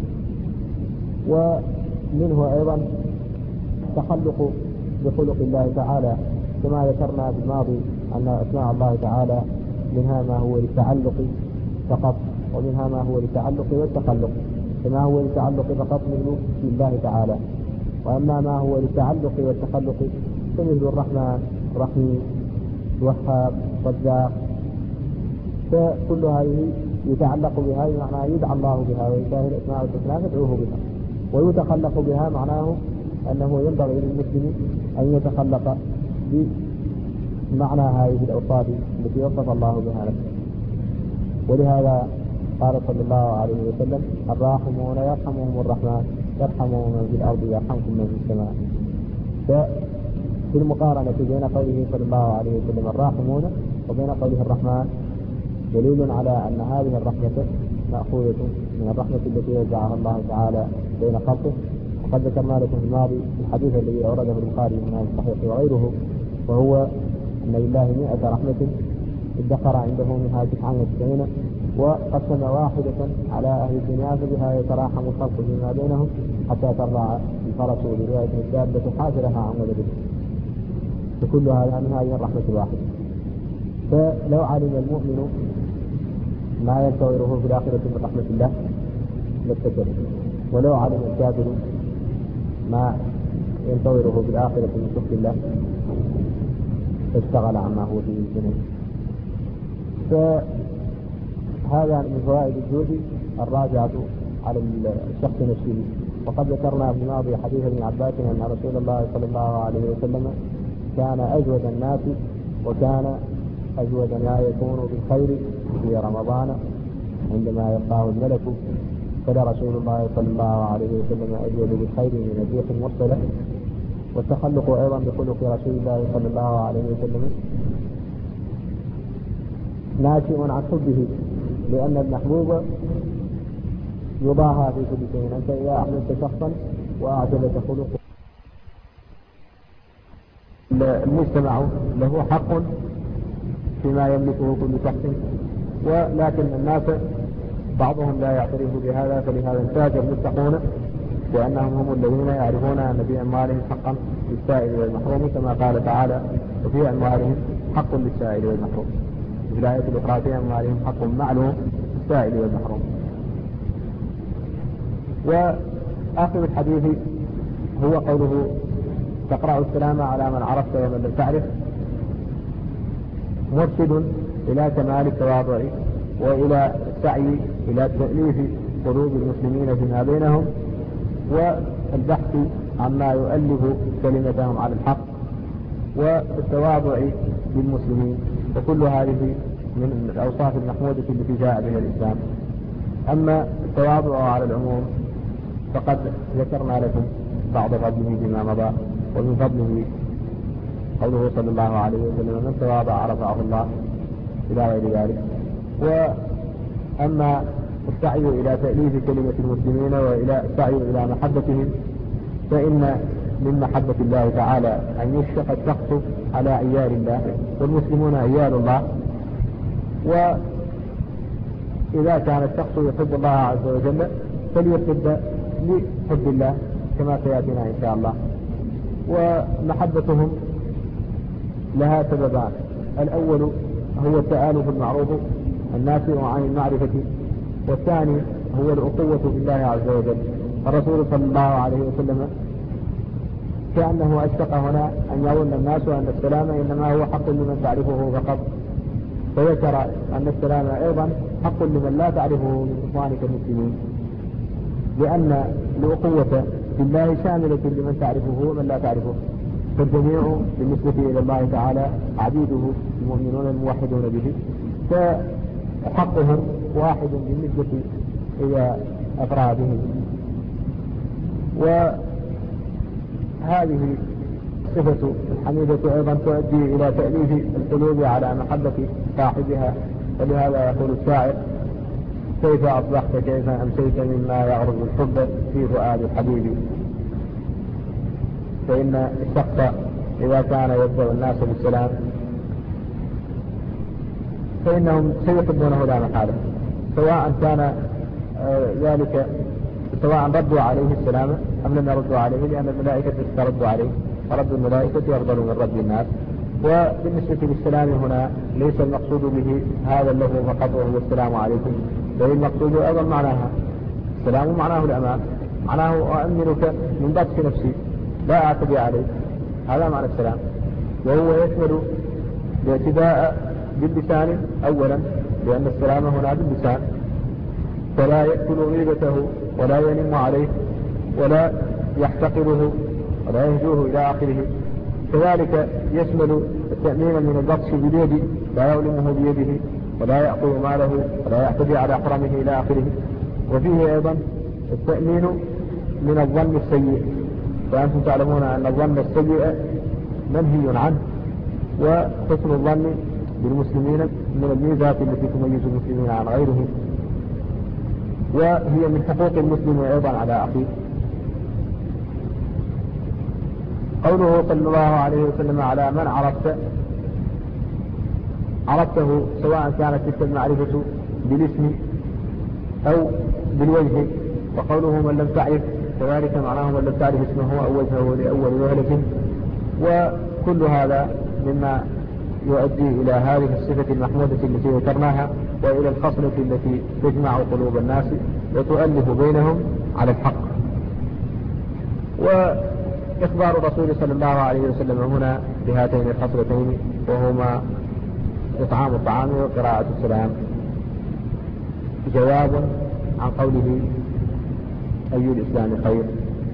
ومنه أيضا تخلق بخلق الله تعالى، كما ذكرنا في الماضي أن أسماء الله تعالى منها ما هو للتعلق فقط، ومنها ما هو للتعلق والتخلق. فما هو للتعلق فقط مثل الله تعالى، وأما ما هو للتعلق والتخلق فمثل الرحمن، رحيم، وهاب، رزاق، فكل هذه يتعلق بها بمعنى يدعى الله بها، ويساهل الأسماء الحسنى يدعوه بها. ويتخلق بها معناه أنه ينبغي للمسلم أن يتخلق بمعنى هذه الأوصاف التي وصف الله بها نفسه. ولهذا قال صلى الله عليه وسلم الراحمون يرحمهم الرحمن يرحمهم من في الأرض يرحمكم من في السماء. ففي المقارنة بين قوله صلى الله عليه وسلم الراحمون وبين قوله الرحمن دليل على أن هذه الرحمة مأخوذة من الرحمة التي وزعها الله تعالى بين خلقه. وقد ذكرنا لكم في الماضي الحديث الذي أورده البخاري من الصحيح وغيره، وهو أن لله مئة رحمة ادخر عنده منها تسعة وتسعين وقسم واحدة على أهل الدنيا فبها يتراحم الخلق فيما بينهم حتى ترضع الفرس ولرواية الدابة حاجرها عن ولده. فكل هذا من هذه الرحمة الواحدة. فلو علم المؤمن ما ينتظره في الآخرة من رحمة الله لاتكل، ولو علم الكافر ما ينتظره بالآخرة من سخط الله اشتغل عما هو فيه الجنة. فهذا من فوائد الزهد الراجعة على الشخص نفسه. وقد ذكرنا في الماضي حديث ابن عباس أن رسول الله صلى الله عليه وسلم كان أجود الناس وكان أجود ما يكون بالخير في رمضان عندما يلقاه الملك، فلرسول الله صلى الله عليه وسلم أجود بالخير من الريح المرسلة. والتخلق أيضا بخلق رسول الله صلى الله عليه وسلم ناشئ عن حبه، لأن المحبوب يضاهى في كل شيء. أنت إذا أحببت شخصا وأعجبك خلقه، المجتمع له حق فيما يملكه كل شخص، ولكن الناس بعضهم لا يعترف بهذا، فلهذا انتاج المتقون لأنهم هم الذين يعرفون أن في أموالهم حقا للسائل والمحروم، كما قال تعالى وفي أموالهم حق للسائل والمحروم. في الآية الأخرى في أموالهم حق معلوم للسائل والمحروم. وآخر الحديث هو قوله تقرأ السلام على من عرفت ومن لم تعرف، مرشد إلى كمال التواضع وإلى السعي إلى تأليف قلوب المسلمين فيما بينهم والبحث عما يؤلف كلمتهم على الحق والتواضع للمسلمين، وكل هذه من الأوصاف المحمودة التي جاء بها الإسلام. أما التواضع على العموم فقد ذكرنا لكم بعض فضله فيما مضى، ومن فضله قوله صلى الله عليه وسلم من تواضع رفعه الله إلى غير ذلك. وأما السعي إلى تأليف كلمة المسلمين وإلى السعي إلى محبتهم، فإن من محبة الله تعالى أن يشفق الشخص على عيال الله، والمسلمون عيال الله. وإذا كان الشخص يحب الله عز وجل فليحب لحب الله كما سيأتينا إن شاء الله. ومحبتهم لها سببان: الأول هو التآلف المعروف الناشئ عن المعرفة، والثاني هو الأخوة بالله عز وجل. الرسول صلى الله عليه وسلم كأنه أشفق هنا أن يظن الناس أن السلام إنما هو حق لمن تعرفه فقط، فذكر أن السلام أيضا حق لمن لا تعرفه من إخوانك المسلمين، لأن الأخوة بالله شاملة لمن تعرفه ومن لا تعرفه، فالجميع بالنسبة إلى الله تعالى عبيده المؤمنون الموحدون به، فحقهم واحد بالنسبة إلى أفرادهم. وهذه الصفة الحميدة أيضا تؤدي إلى تأليف القلوب على محبة صاحبها، ولهذا يقول الشاعر: كيف أصبحت كيف أمسيت مما يعرض الحب في فؤاد الحبيب. فإن الشخص إذا كان يبدأ الناس بالسلام فإنهم سيحبونه لا محالة، سواء كان ذلك سواء ردوا عليه السلام أم لم يردوا عليه، لأن الملائكة ترد عليه، ورد الملائكة أفضل من رد الناس. وبالنسبة للسلام هنا ليس المقصود به هذا اللفظ فقط وهو السلام عليكم، بل المقصود أيضا معناها السلام معناه الأمان، معناه أؤمنك من بطش نفسي لا أعتدي عليك، هذا معنى السلام. وهو يشمل الاعتداء باللسان أولا، لأن السلام هنا باللسان، فلا يأكل غيبته ولا ينم عليه ولا يحتقره ولا يهجوه إلى آخره. كذلك يشمل التأمين من البطش باليد، لا يظلمه بيده ولا يأخذ ماله ولا يعتدي على حرمه إلى آخره. وفيه أيضا التأمين من الظن السيء، وأنتم تعلمون أن الظن السيء منهي عنه، وحسن الظن بالمسلمين من الميزات التي تميز المسلمين عن غيرهم، وهي من حقوق المسلم أيضا على أخيه. قوله صلى الله عليه وسلم على من عرفت، عرفته سواء كانت تلك المعرفة بالاسم أو بالوجه. وقوله من لم تعرف كذلك معناه من لم تعرف اسمه أو وجهه لأول وهلة. وكل هذا مما يؤدي إلى هذه الصفة المحمودة التي ذكرناها، وإلى الخصلة التي تجمع قلوب الناس وتؤلف بينهم، على الحق. وإخبار الرسول صلى الله عليه وسلم هنا بهاتين الخصلتين وهما إطعام الطعام وقراءة السلام جواب عن قوله أي الإسلام خير،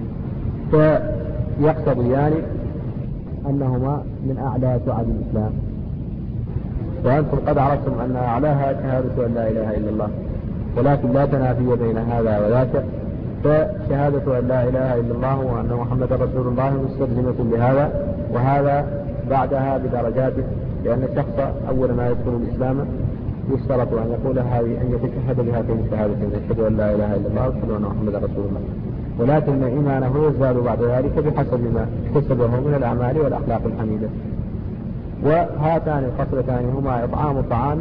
فيقتضيان أنهما من أعلى شعب الإسلام. وأنتم قد عرفتم أن أعلاها شهادة أن لا إله إلا الله، ولكن لا تنافي بين هذا وذاك، فشهادة أن لا إله إلا الله وأن محمد رسول الله مستلزمة لهذا، وهذا بعدها بدرجاته، لأن الشخص أول ما يدخل الإسلام يشترط أن يقول هذه أن يتشهد بهاتين الشهادتين، يشهد أن لا إله إلا الله ويشهد أن محمد رسول الله، ولكن إيمانه يزداد بعد ذلك بحسب ما اكتسبه من الأعمال والأخلاق الحميدة. وهاتان الخصلتان هما إطعام الطعام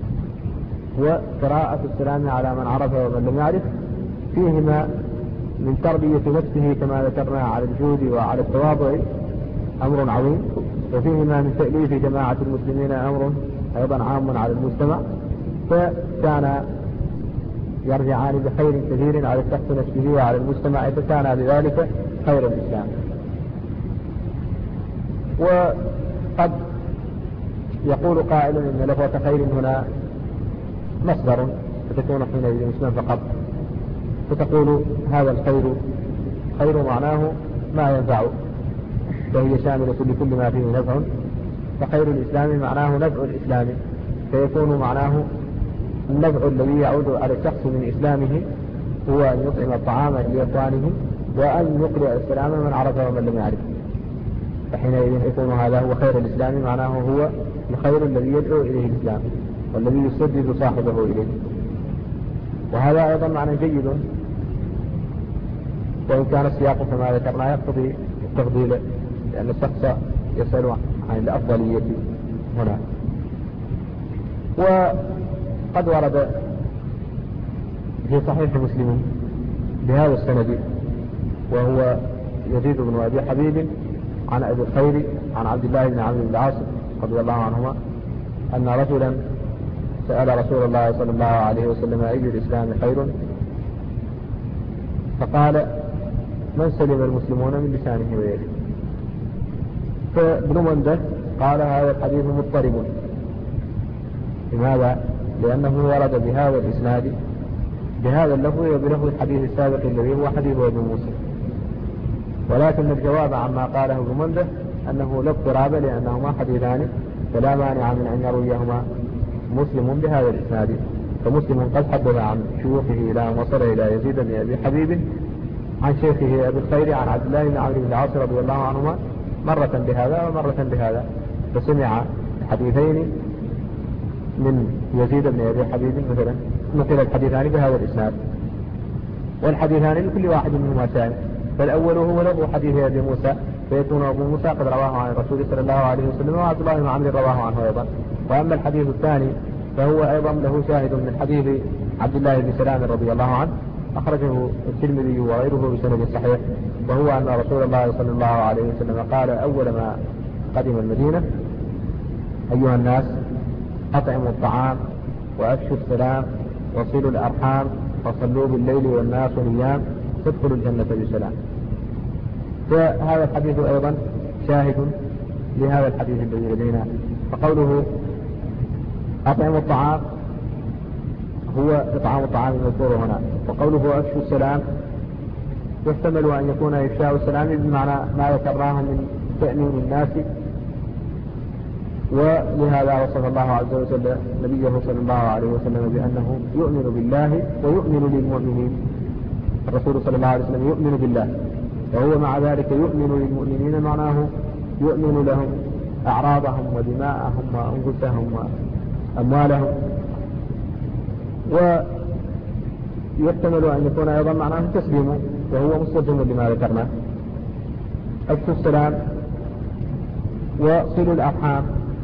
وقراءة السلام على من عرف ومن لم يعرف، فيهما من تربية نفسه كما ذكرنا على الجود وعلى التواضع أمر عظيم، وفيهما من تأليف جماعة المسلمين أمر أيضا عام على المجتمع، فكان يرجعان بخير كثير على الشخص نفسه وعلى المجتمع، فكان بذلك خير الإسلام. وقد يقول قائل إن لفظة خير هنا مصدر، فتكون حينئذ اسما فقط، فتقول هذا الخير خير معناه ما ينفع، فهي شاملة لكل ما فيه نفع، فخير الإسلام معناه نفع الإسلام، فيكون معناه النفع الذي يعود على الشخص من إسلامه هو أن يطعم الطعام لإخوانه وأن يقرأ السلام من عرف ومن لم يعرف، فحينئذ يكون هذا هو خير الإسلام، معناه هو الخير الذي يدعو إليه الإسلام والذي يسدد صاحبه إليه. وهذا أيضا معنى جيد، وإن كان السياق كما ذكرنا يقتضي التفضيل، لأن الشخص يسأل عن الأفضلية هنا. وقد ورد في صحيح مسلم بهذا السند، وهو يزيد بن أبي حبيب عن أبي الخير عن عبد الله بن عمرو بن العاص رضي الله عنهما أن رجلا سأل رسول الله صلى الله عليه وسلم أي الإسلام خير، فقال من سلم المسلمون من لسانه ويده. فابن منده قال هذا الحديث مضطرب. لماذا؟ لأنه ورد بهذا الإسناد بهذا اللفظ وبلفظ الحديث السابق الذي هو حديث ابن موسى، ولكن الجواب عما قاله ابن منده أنه لا اضطراب، لأنهما حديثان فلا مانع من أن يرويهما مسلم بهذا الإسناد. فمسلم قد حدث عن شيوخه إلى أن وصل إلى يزيد بن أبي حبيب عن شيخه أبي الخير عن عبد الله بن عمرو بن العاص رضي الله عنهما مرة بهذا ومرة بهذا، فسمع الحديثين من يزيد بن أبي حبيب مثلا مثل الحديثان بهذا الإسناد، والحديثان لكل واحد منهما شاهد. فالأول هو لفظ حديث أبي موسى، فيكون أبو موسى قد رواه عن الرسول صلى الله عليه وسلم، وعبد الله بن عمرو رواه عنه أيضا. وأما الحديث الثاني فهو أيضا له شاهد من حديث عبد الله بن سلام رضي الله عنه، أخرجه الترمذي وغيره بسند صحيح، وهو أن رسول الله صلى الله عليه وسلم قال أول ما قدم المدينة أيها الناس أطعموا الطعام وأفشوا السلام وصلوا الأرحام وصلوا بالليل والناس نيام تدخلوا الجنة بسلام. فهذا الحديث أيضا شاهد لهذا الحديث الذي لدينا. فقوله أطعموا الطعام هو إطعام الطعام المذكور هنا، وقوله أفشوا السلام يحتمل أن يكون إفشاء السلام بمعنى ما ذكرناه من تأمين الناس، ولهذا وصف الله عز وجل نبيه صلى الله عليه وسلم بأنه يؤمن بالله ويؤمن للمؤمنين. الرسول صلى الله عليه وسلم يؤمن بالله، وهو مع ذلك يؤمن للمؤمنين، معناه يؤمن لهم أعراضهم ودماءهم وأنفسهم وأموالهم. ويحتمل أن يكون أيضا معناه التسليم، وهو مستلزم لما ذكرنا. أفشوا السلام وصلوا الأرحام،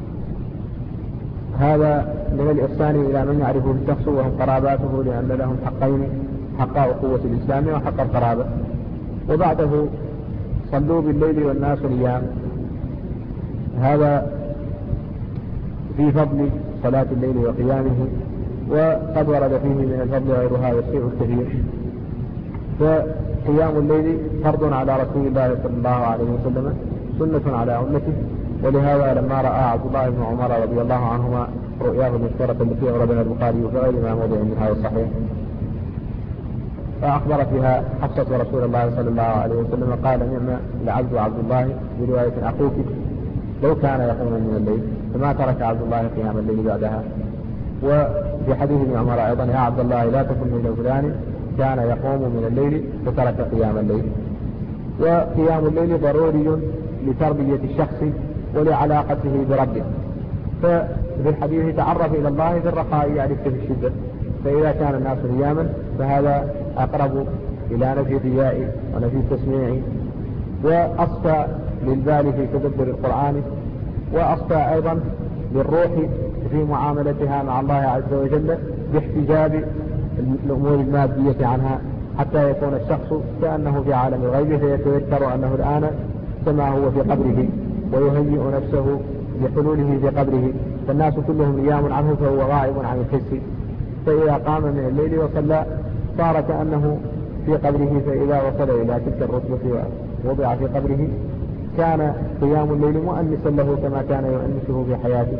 هذا من الإحسان إلى من يعرفه الشخص وهم قراباته، لأن لهم حقين، حق أخوة الإسلام وحق القرابة. وبعده صلوا بالليل والناس نيام، هذا في فضل صلاة الليل وقيامه، وقد ورد فيه من الفضل غير هذا الشيء الكثير. فقيام الليل فرض على رسول الله صلى الله عليه وسلم، سنة على أمته. ولهذا لما رأى عبد الله بن عمر رضي الله عنهما رؤياه المشتركة التي أوردها البخاري في غير ما موضع من هذا الصحيح، فأخبر فيها حفصة رسول الله صلى الله عليه وسلم قال: نعم العبد عبد الله، برواية أخوك لو كان يقوم من الليل، فما ترك عبد الله قيام الليل بعدها. وفي حديث ابن عمر أيضا: يا عبد الله لا تكن مثل فلان كان يقوم من الليل فترك قيام الليل. وقيام الليل ضروري لتربية الشخص ولعلاقته بربه. ففي الحديث: تعرف إلى الله في الرخاء يعرفك في الشدة. فإذا كان الناس نياما فهذا أقرب إلى نفي الرياء ونفي التسميع، وأصفى للبال في تدبر القرآن، وأصفى أيضا للروح في معاملتها مع الله عز وجل باحتجاب الأمور المادية عنها، حتى يكون الشخص كأنه في عالم الغيب، فيتذكر أنه الآن كما هو في قبره، ويهيئ نفسه لحلوله في قبره. فالناس كلهم نيام عنه فهو غائب عن الحس. فإذا قام من الليل وصلى صار كأنه في قبره، فإذا وصل إلى تلك الرتبة ووضع في قبره كان قيام الليل مؤنسا له كما كان يؤنسه في حياته.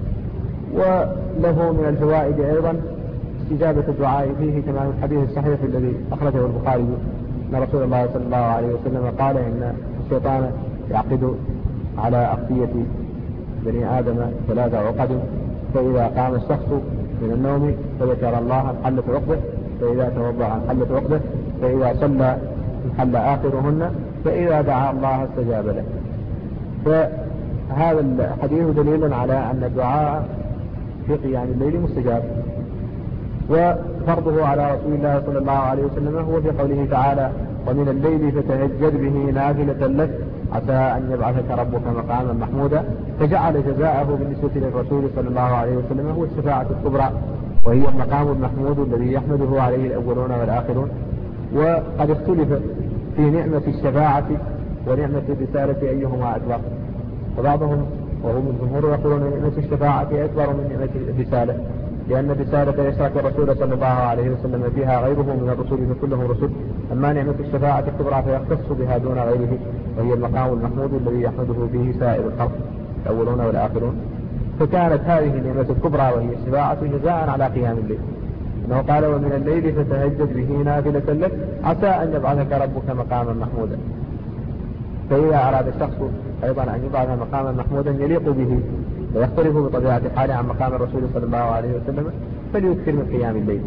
وله من الفوائد أيضا استجابة الدعاء فيه، كما في الحديث الصحيح الذي أخرجه البخاري أن رسول الله صلى الله عليه وسلم قال: إن الشيطان يعقد على أخفية بني آدم ثلاث عقد، فإذا قام الشخص من النوم فذكر الله انحلت عقده، فإذا توضأ انحلت عقده، فإذا صلى انحل آخرهن، فإذا دعا الله استجاب له. فهذا الحديث دليل على أن الدعاء في قيام الليل مستجاب. وفرضه على رسول الله صلى الله عليه وسلم هو في قوله تعالى: ومن الليل فتهجد به نافلة لك عسى أن يبعثك ربك مقاما محمودا. فجعل جزاءه بالنسبة للرسول صلى الله عليه وسلم هو الشفاعة الكبرى، وهي المقام المحمود الذي يحمده عليه الأولون والآخرون. وقد اختلف في نعمة الشفاعة ونعمة الرسالة أيهما أكبر، وبعضهم وهم الجمهور يقولون نعمة الشفاعة أكبر من نعمة الرسالة، لأن الرسالة يشرك الرسول صلى الله عليه وسلم فيها غيره من الرسل فكلهم رسل. أما نعمة الشفاعة الكبرى فيختص بها دون غيره، وهي المقام المحمود الذي يحمده فيه سائر الخلق الأولون والآخرون. فكانت هذه النعمة الكبرى وهي الشفاعة جزاء على قيام الليل، أنه قال: ومن الليل فتهجد به نافلة لك عسى أن يبعثك ربك مقاما محمودا. فإذا أراد الشخص أيضا أن يبعث مقاما محمودا يليق به ويختلف بطبيعة حاله عن مقام الرسول صلى الله عليه وسلم فليكثر من قيام الليل.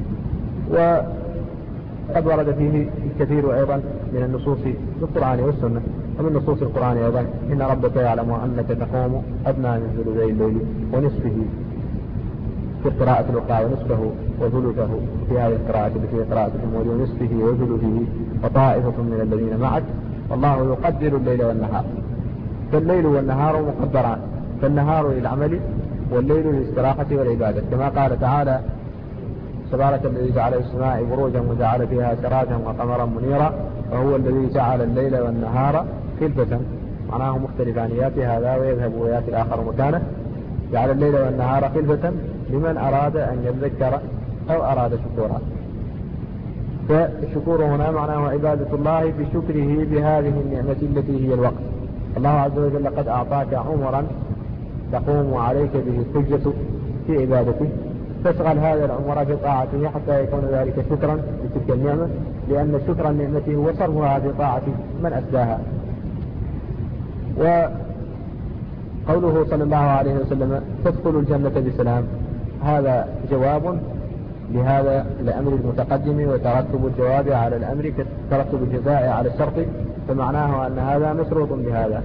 وقد ورد فيه الكثير أيضا من النصوص في القرآن والسنة. ومن نصوص القرآن أيضا: إن ربك يعلم أنك تقوم أدنى من ثلثي الليل ونصفه في القراءة الأخرى، ونصفه وثلثه في هذه القراءة التي هي قراءة الجمهور، ونصفه وثلثه وطائفة من الذين معك، والله يقدر الليل والنهار. فالليل والنهار مقدران، فالنهار للعمل والليل للاستراحة والعبادة، كما قال تعالى: تبارك الذي جعل السماء بروجا وجعل فيها سراجا وقمرا منيرا وهو الذي جعل الليل والنهار خلفة. معناه مختلفان، ياتي هذا ويذهب وياتي الآخر مكانه. جعل الليل والنهار خلفة لمن أراد أن يذكر أو أراد شكورا. فالشكور هنا معناه عبادة الله بشكره بهذه النعمة التي هي الوقت. الله عز وجل قد أعطاك عمرا تقوم عليك به الحجة في عبادته، فاشغل هذا العمر في طاعته حتى يكون ذلك شكرا لتلك النعمة، لأن شكر النعمة هو صرفها في طاعة من أسداها. وقوله صلى الله عليه وسلم: تدخل الجنة بسلام، هذا جواب لهذا الأمر المتقدم، وترتب الجواب على الأمر كترتب الجزاء على الشرط، فمعناه أن هذا مشروط بهذا.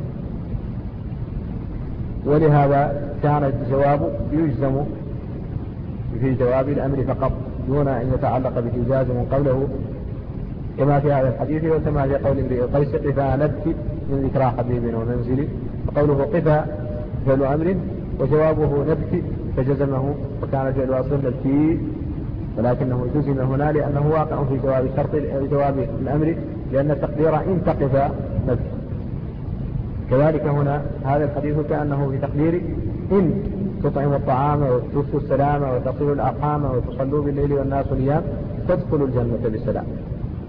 ولهذا كان الجواب يجزم في جواب الأمر فقط دون أن يتعلق به جازم قوله، كما في هذا الحديث وكما في قول امرئ القيس: قفا نبكي من ذكرى حبيب ومنزلي. وقوله قفا فعل أمر وجوابه نبكي فجزمه، وكان فعل أصل نبكي، ولكنه جزم هنا لأنه واقع في جواب الشرط جواب الأمر، لأن التقدير إن تقفا نبكي. كذلك هنا هذا الحديث كأنه في تقدير إن تطعموا الطعام وتفشوا السلام وتصلوا الأرحام وتصلوا بالليل والناس نيام تدخلوا الجنة بسلام.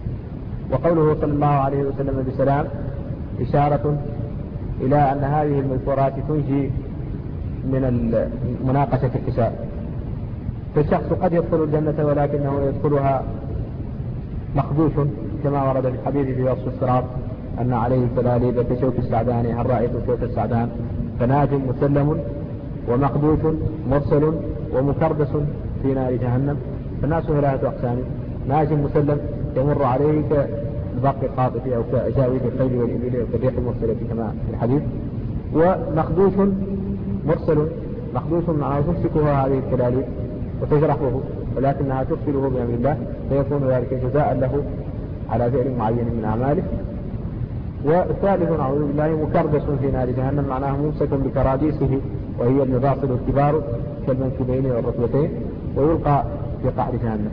وقوله صلى الله عليه وسلم بسلام إشارة إلى أن هذه المذكورات تنجي من مناقشة الحساب. فالشخص قد يدخل الجنة ولكنه يدخلها مخدوش، كما ورد في الحديث في وصف الصراط أن عليه كلاليب كشوك السعدان، هل رأيت شوك السعدان؟ فناج مسلم ومخدوش مرسل ومكردس في نار جهنم. فالناس ثلاثة أقسام: ناج مسلم يمر عليه كالبرق القاطف أو كأجاويد الخيل والإبل أو كالريح المرسلة كما في الحديث. ومخدوش مرسل، مخدوش معناه تمسكها هذه الكلاليب وتجرحه ولكنها تقتله بأمر الله، فيكون ذلك جزاء له على فعل معين من أعماله. والثالث نعوذ بالله مكردس في نار جهنم، معناه ممسك بكراديسه وهي المباصل الكبار كالمنكبين والركبتين ويلقى في قعر جهنم.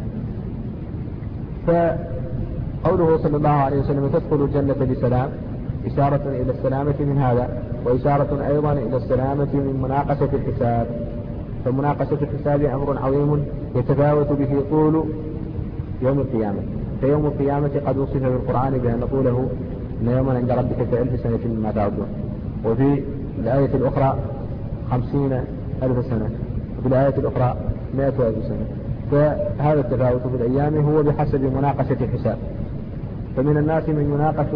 فقوله صلى الله عليه وسلم تدخل الجنة بسلام إشارة إلى السلامة من هذا، وإشارة أيضا إلى السلامة من مناقشة الحساب. فمناقشة الحساب أمر عظيم يتفاوت به طول يوم القيامة. فيوم القيامة قد وصف في القرآن بأن طوله إن يوما عند ربك كألف سنة مما تعدون، وفي الآية الأخرى خمسين ألف سنة، وفي الآية الأخرى مائة ألف سنة. فهذا التفاوت في الأيام هو بحسب مناقشة الحساب. فمن الناس من يناقش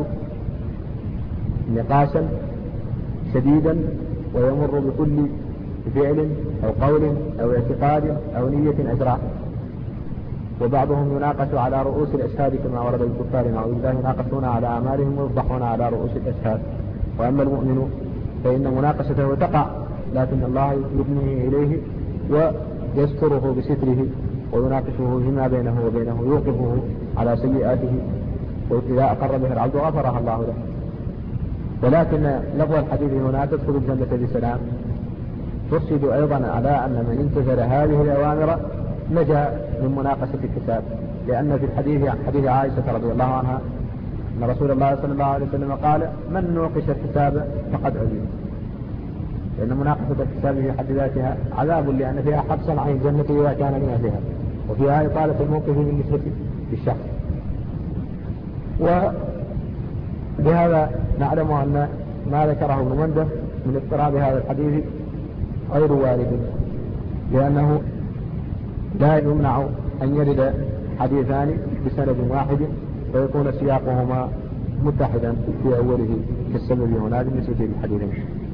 نقاشا شديدا ويمر بكل فعل أو قول أو اعتقاد أو نية أجراه، وبعضهم يناقش على رؤوس الأشهاد كما ورد الكفار نعوذ بالله، يناقشون على أعمالهم ويفضحون على رؤوس الأشهاد. وأما المؤمن فإن مناقشته تقع، لكن الله يبنيه إليه ويستره بستره ويناقشه فيما بينه وبينه، يوقفه على سيئاته، وإذا أقر به العبد غفرها الله له. ولكن لفظ الحديث هنا تدخل الجنة بسلام ترشد أيضا على أن من انتظر هذه الأوامر نجا من مناقشة الحساب، لأن في الحديث عن حديث عائشة رضي الله عنها أن رسول الله صلى الله عليه وسلم قال: من نوقش الحساب فقد عذب. لأن مناقشة الحساب في حد ذاتها عذاب، لأن فيها حبسا عن الجنة إذا كان من أهلها، وفيها إطالة الموقف بالنسبة للشخص. وبهذا نعلم أن ما ذكره ابن منده من اضطراب هذا الحديث غير وارد، لأنه لا يمنع أن يرد حديثان بسند واحد ويكون سياقهما متحدا في أوله كالسبب هنا بالنسبة للحديثين.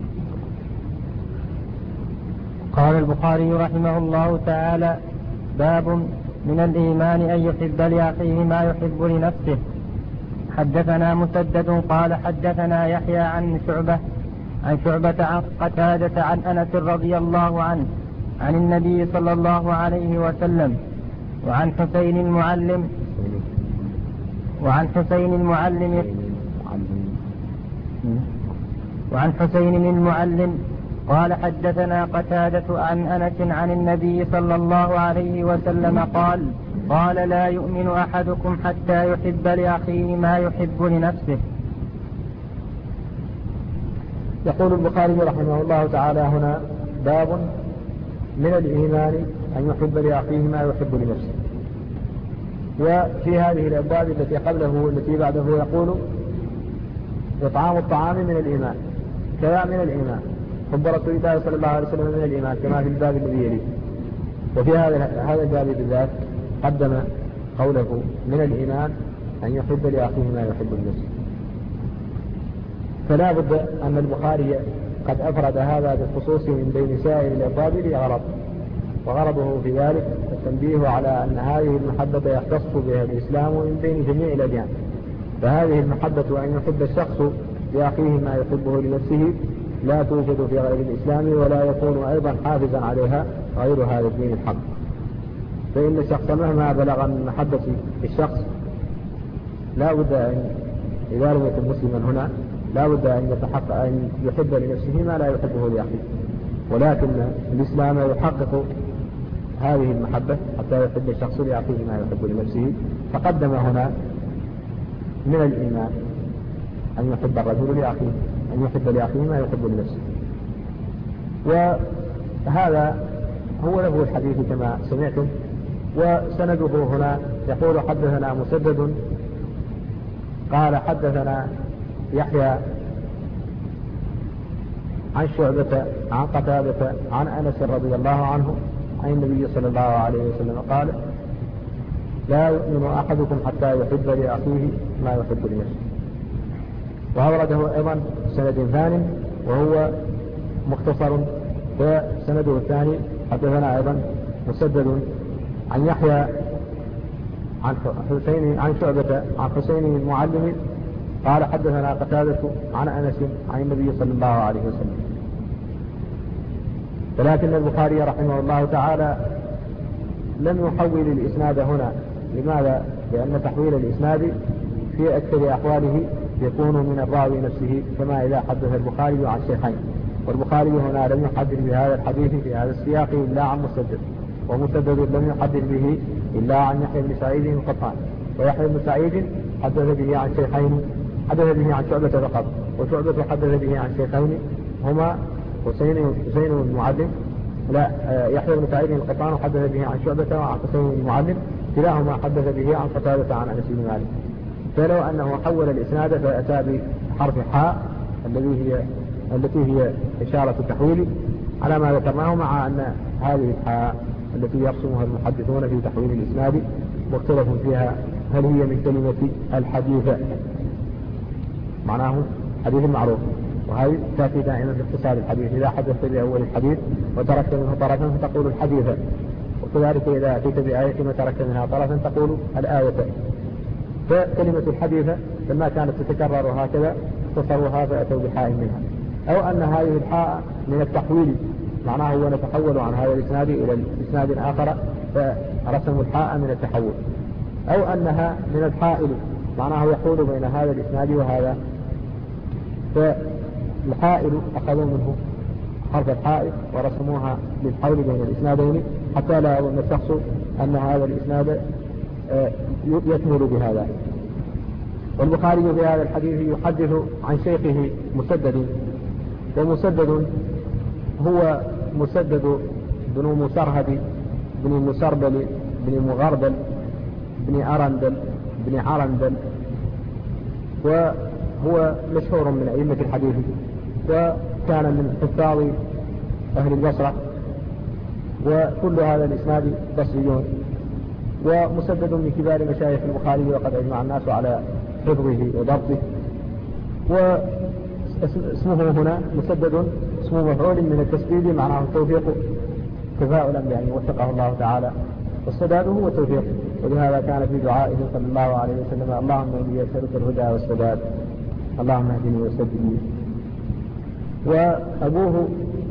قال البخاري رحمه الله تعالى: باب من الإيمان أن يحب لأخيه ما يحب لنفسه. حدثنا مسدد قال حدثنا يحيى عن شعبة عن شعبة عن قتادة عن أنس رضي الله عنه عن النبي صلى الله عليه وسلم وعن حسين المعلم وعن حسين المعلم وعن حسين المعلم قال حدثنا قتادة عن أنس عن النبي صلى الله عليه وسلم قال قال لا يؤمن أحدكم حتى يحب لأخيه ما يحب لنفسه. يقول البخاري رحمه الله تعالى هنا: باب من الإيمان أن يحب لأخيه ما يحب لنفسه. وفي هذه الأبواب التي قبله والتي بعده يقول: إطعام الطعام من الإيمان، كذا من الإيمان، حب رسول الله صلى الله عليه وسلم من الإيمان، كما في الباب الذي يليه. وفي هذا هذا الباب بالذات قدم قوله من الإيمان أن يحب لأخيه ما يحب لنفسه. فلا بد أن البخاري قد أفرد هذا بالخصوص من بين سائر الأبواب لغرض، وغرضه في ذلك التنبيه على أن هذه المحبة يختص بها الإسلام من بين جميع الأديان. فهذه المحبة أن يحب الشخص لأخيه ما يحبه لنفسه لا توجد في غير الإسلام، ولا يكون أيضا حافظا عليها غير هذا الدين الحق. فإن الشخص مهما بلغ من محبة الشخص لا بد أن إذا لم يكن مسلما هنا لا بد أن يتحقق أن يحب لنفسه ما لا يحبه لأخيه. ولكن الإسلام يحقق هذه المحبة حتى يحب الشخص لأخيه ما يحب لنفسه. فقدم هنا من الإيمان أن يحب الرجل لأخيه أن يحب لأخيه ما يحب لنفسه. وهذا هو له الحديث كما سمعتم. وسنده هنا يقول: حدثنا مسدد قال حدثنا يحيى عن شعبة عن قتادة عن أنس رضي الله عنه عن النبي صلى الله عليه وسلم قال لا يؤمن أحدكم حتى يحب لأخيه ما يحب لنفسه. وأورده أيضا سند ثاني وهو مختصر. وسنده الثاني حدثنا أيضا مسدد عن يحيى عن حسين عن شعبة عن حسين المعلم قال حدثنا قتادة عن أنس عن النبي صلى الله عليه وسلم. ولكن البخاري رحمه الله تعالى لم يحول الإسناد هنا. لماذا؟ لأن تحويل الإسناد في أكثر أحواله يكون من الراوي نفسه، كما إذا حدث البخاري عن شيخين، والبخاري هنا لم يحدث بهذا الحديث في هذا السياق إلا عن مسدد، ومسدد لم يحدث به إلا عن يحيى بن سعيد القطان، ويحيى بن سعيد حدث به عن شيخين، حدث به عن شعبة فقط، وشعبة حدث به عن شيخين هما حسين حسين المعلم لا يحيى بن سعيد القطان حدث به عن شعبة وعن حسين المعلم، كلاهما حدث به عن قتادة عن أنس بن مالك. فلو أنه حول الإسناد فأتى بحرف حاء الذي هي التي هي إشارة التحويل على ما ذكرناه، مع أن هذه الحاء التي يرسمها المحدثون في تحويل الإسناد مختلف فيها، هل هي من كلمة الحديث معناه حديث معروف، وهذه تأتي دائما في اختصار الحديث، إذا حدثت بأول الحديث وتركت منه طرفا فتقول الحديث، وكذلك إذا أتيت بآية وتركت منها طرفا تقول الآية. فكلمة الحديث لما كانت تتكرر هكذا اختصروها فأتوا بحاء منها، أو أن هذه الحاء من التحويل معناه هو نتحول عن هذا الإسناد إلى الإسناد الآخر فرسموا الحاء من التحول، أو أنها من الحائل معناه يحول بين هذا الإسناد وهذا، فالحائل أخذوا منه حرف الحائل ورسموها للحول بين الإسنادين حتى لا يظن الشخص أن هذا الإسناد يكمل بهذا. والبخاري في هذا الحديث يحدث عن شيخه مسدد، ومسدد هو مسدد بن مسرهد بن مسربل بن مغربل بن أرندل بن عرندل، وهو مشهور من أئمة الحديث، وكان من حفاظ أهل البصرة، وكل هذا الإسناد بصريون. ومسدد من كبار مشايخ البخاري، وقد أجمع الناس على حفظه وضبطه. واسمه هنا مسدد اسمه مفعول من التسديد معناه التوفيق، تفاؤلا بأن يوفقه الله تعالى، والسداد هو التوفيق. ولهذا كان في دعائه صلى الله عليه وسلم اللهم إني أسألك الهدى والسداد، اللهم اهدني وسددني. وأبوه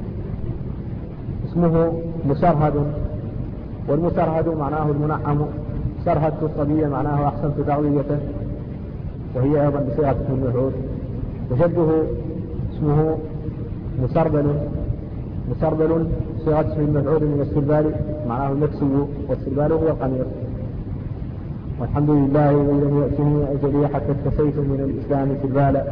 اسمه مسرهد، والمسرهد معناه المنعم، سرهدت الصبية معناه أحسنت تغذيته، وهي أيضا بصيغة اسم المفعول. وجده اسمه مسربل، مسربل صيغة اسم المفعول من السربال معناه المكسي، والسربال هو القميص. والحمد لله الذي لم يأتني أجلي حتى اكتسيت من الإسلام سربالا.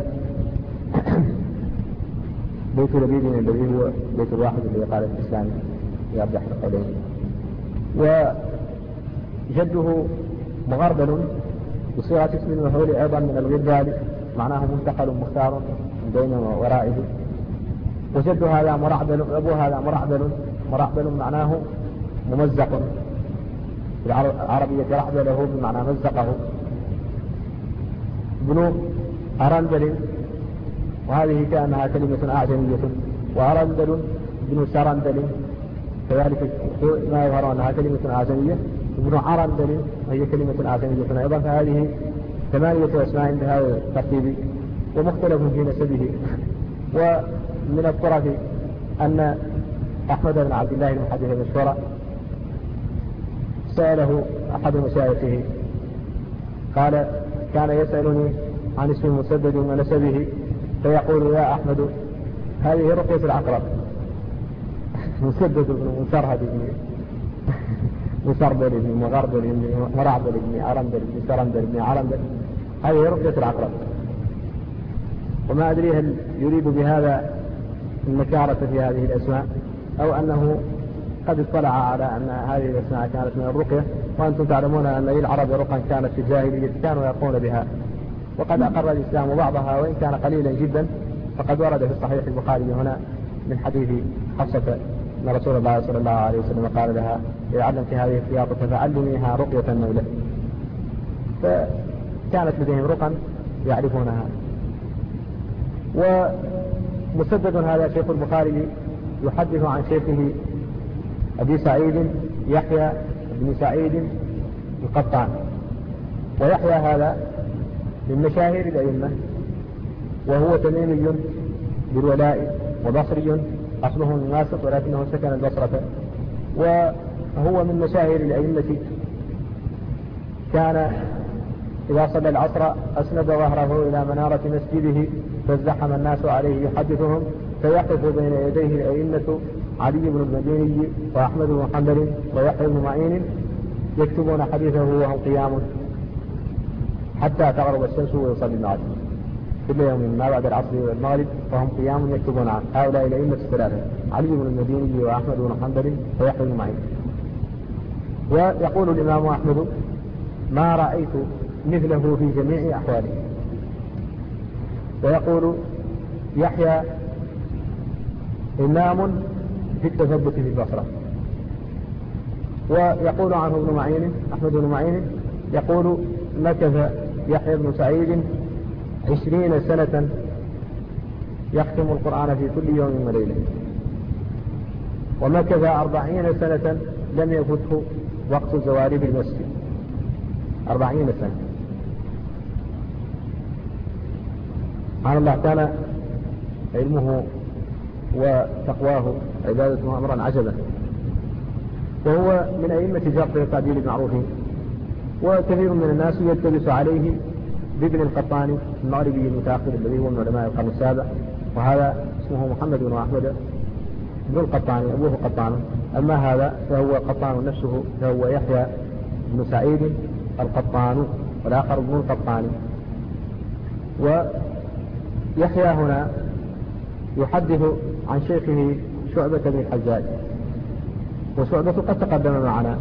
بيت لبيد الذي هو بيت الواحد الذي قال الإسلام يرجح القولين. وجده مغربل بصيغة اسم المفعول أيضا من الغربال معناه منتقل مختار من بين ورائه. وجد هذا مرعبل، أبو هذا مرعبل، مرعبل معناه ممزق، في العربية رعبله بمعنى مزقه. ابن أرندل، وهذه كأنها كلمة أعجمية، وأرندل ابن سرندل كذلك ما يظهر أنها كلمة أعجمية، ابن عرندل وهي كلمة أعجمية أيضا. فهذه ثمانية أسماء بهذا الترتيب، ومختلف في نسبه. ومن الطرف أن أحمد بن عبد الله المحدث المشهور سأله أحد مشايخه قال كان يسألني عن اسم مسدد ونسبه فيقول يا أحمد هذه رقية العقرب. مسدد بن مسرهد بن مسربل بن مغربل بن مرعبل بن عرندل بن سرندل بن عرندل، هذه رقية العقرب. وما أدري هل يريد بهذا النكارة في هذه الأسماء، أو أنه قد اطلع على أن هذه الأسماء كانت من الرقية. وأنتم تعلمون أن العرب رقا كانت في الجاهلية كانوا يقومون بها، وقد أقر الإسلام بعضها وإن كان قليلا جدا، فقد ورد في صحيح البخاري هنا من حديث حفصة أن رسول الله صلى الله عليه وسلم قال لها: إذا علمت هذه الخياطة فعلميها رقية المولى. فكانت لديهم رقا يعرفونها. ومسدد هذا شيخ البخاري يحدث عن شيخه أبي سعيد يحيى بن سعيد القطان، ويحيى هذا من مشاهير الأئمة، وهو تميمي بالولاء وبصري، أصله من واسط ولكنه سكن البصرة، وهو من مشاهير الأئمة. كان إذا صلى العصر أسند ظهره إلى منارة مسجده فازدحم الناس عليه يحدثهم، فيقف بين يديه الأئمة علي بن المديني وأحمد بن حنبل ويحيى بن معين يكتبون حديثه وهم قيام حتى تغرب الشمس ويصلي المغرب كل يوم ما بعد العصر والمغرب، وهم قيام يكتبون عنه. هؤلاء الأئمة الثلاثة علي بن المديني وأحمد بن حنبل ويحيى بن معين. ويقول الإمام أحمد: ما رأيت مثله في جميع أحواله. ويقول يحيى: إمام في التثبت في البصرة. ويقول عنه ابن معين أحمد بن معين يقول: مكث يحيى بن سعيد عشرين سنة يختم القرآن في كل يوم وليلة، ومكث أربعين سنة لم يفته وقت الزوال بالمسجد. أربعين سنة. سبحان الله، كان علمه وتقواه عبادته أمرا عجبا، وهو من أئمة الجرح والتعديل المعروفين. وكثير من الناس يلتبس عليه بابن القطان المغربي المتأخر الذي هو من علماء القرن السابع، وهذا اسمه محمد بن أحمد بن القطان، أبوه قطان. أما هذا فهو قطان نفسه، فهو يحيى بن سعيد القطان، والآخر ابن القطان. ويحيى هنا يحدث عن شيخه شعبة بن الحجاج، وشعبة قد تقدم معنا،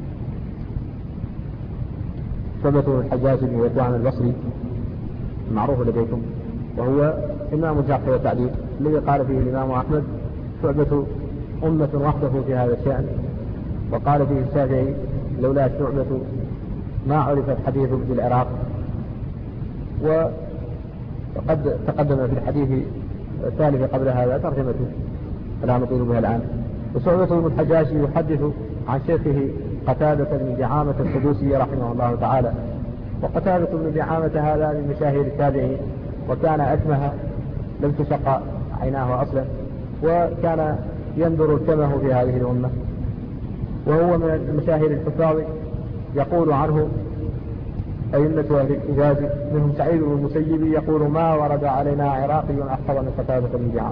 شعبة بن الحجاج بن يقوان البصري المعروف لديكم، وهو إمام الجرح والتعديل الذي قال فيه الإمام أحمد: شعبة أمة وحده في هذا الشأن. وقال فيه الشافعي: لولا شعبة ما عرف الحديث في العراق. وقد تقدم في الحديث الثالث قبل هذا ترجمته فلا نطيل بها الآن. وشعبة بن الحجاج يحدث عن شيخه قتادة بن دعامة السدوسي رحمه الله تعالى. وقتادة بن دعامة هذا من مشاهير التابعين، وكان أكمه لم تشق عيناه أصلا، وكان ينظر الكمه في هذه الأمة، وهو من مشاهير الحفاظ. يقول عنه أئمة أهل الحجاز منهم سعيد بن المسيب يقول: ما ورد علينا عراقي أحفظ من قتادة بن دعامة.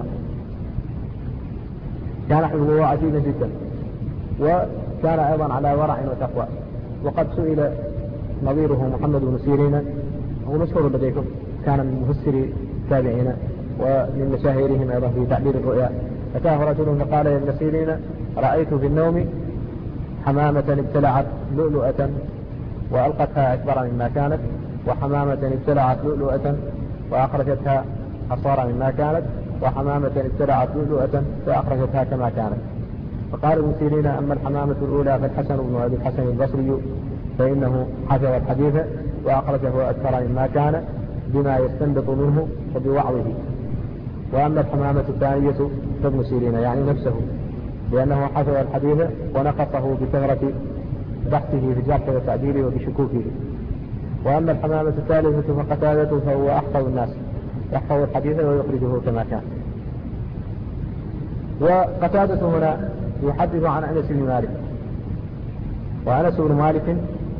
كان حفظه عجيبا جدا، وكان أيضا على ورع وتقوى. وقد سئل نظيره محمد بن سيرين، هو مشهور لديكم، كان من مفسري التابعين ومن مشاهيرهم أيضا في تعبير الرؤيا. أتاه رجل فقال يا ابن سيرين: رأيت في النوم حمامة ابتلعت لؤلؤة وألقتها أكبر مما كانت، وحمامة ابتلعت لؤلؤة وأخرجتها أصغر مما كانت، وحمامة ابتلعت لؤلؤة فأخرجتها كما كانت. فقال ابن سيرين: أما الحمامة الأولى فالحسن بن أبي الحسن البصري فإنه حفظ الحديث وأخرجه أكثر مما كان بما يستنبط منه وبوعظه. وأما الحمامة الثانية فابن سيرين يعني نفسه، لأنه حفظ الحديث ونقصه بكثرة بحثه في الجرح والتعديل وبشكوكه. وأما الحمامة الثالثة فقتادة فهو أحفظ الناس، يحفظ الحديث ويخرجه كما كان. وقتادة هنا يحدث عن أنس بن مالك، وأنس بن مالك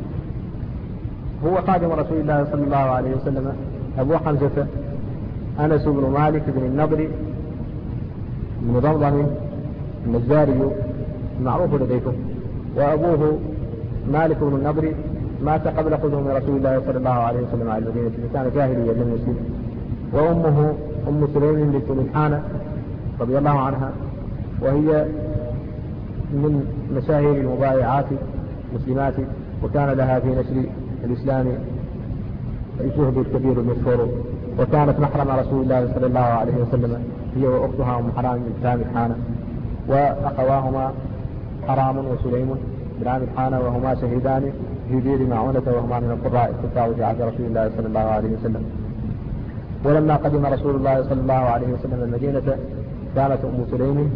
هو قادم رسول الله صلى الله عليه وسلم أبو حمزة أنس بن مالك بن النضر بن ضمضم النجاري المعروف لديكم. وأبوه مالك بن النضر مات قبل قدوم رسول الله صلى الله عليه وسلم على المدينة، كان جاهليا لم يسلم. وأمه أم سليم بنت ملحانة رضي الله عنها، وهي من مشاهير المبايعات المسلمات، وكان لها في نشر الإسلام الزهد الكبير المشهور، وكانت محرم رسول الله صلى الله عليه وسلم هي وأختها أم حرام بنت عامر حانة، وأخواهما حرام وسليم بن عامر حانة، وهما شهيدان في دير معونة، وهما من القراء الكفار في عهد رسول الله صلى الله عليه وسلم. ولما قدم رسول الله صلى الله عليه وسلم المدينة كانت أم سليم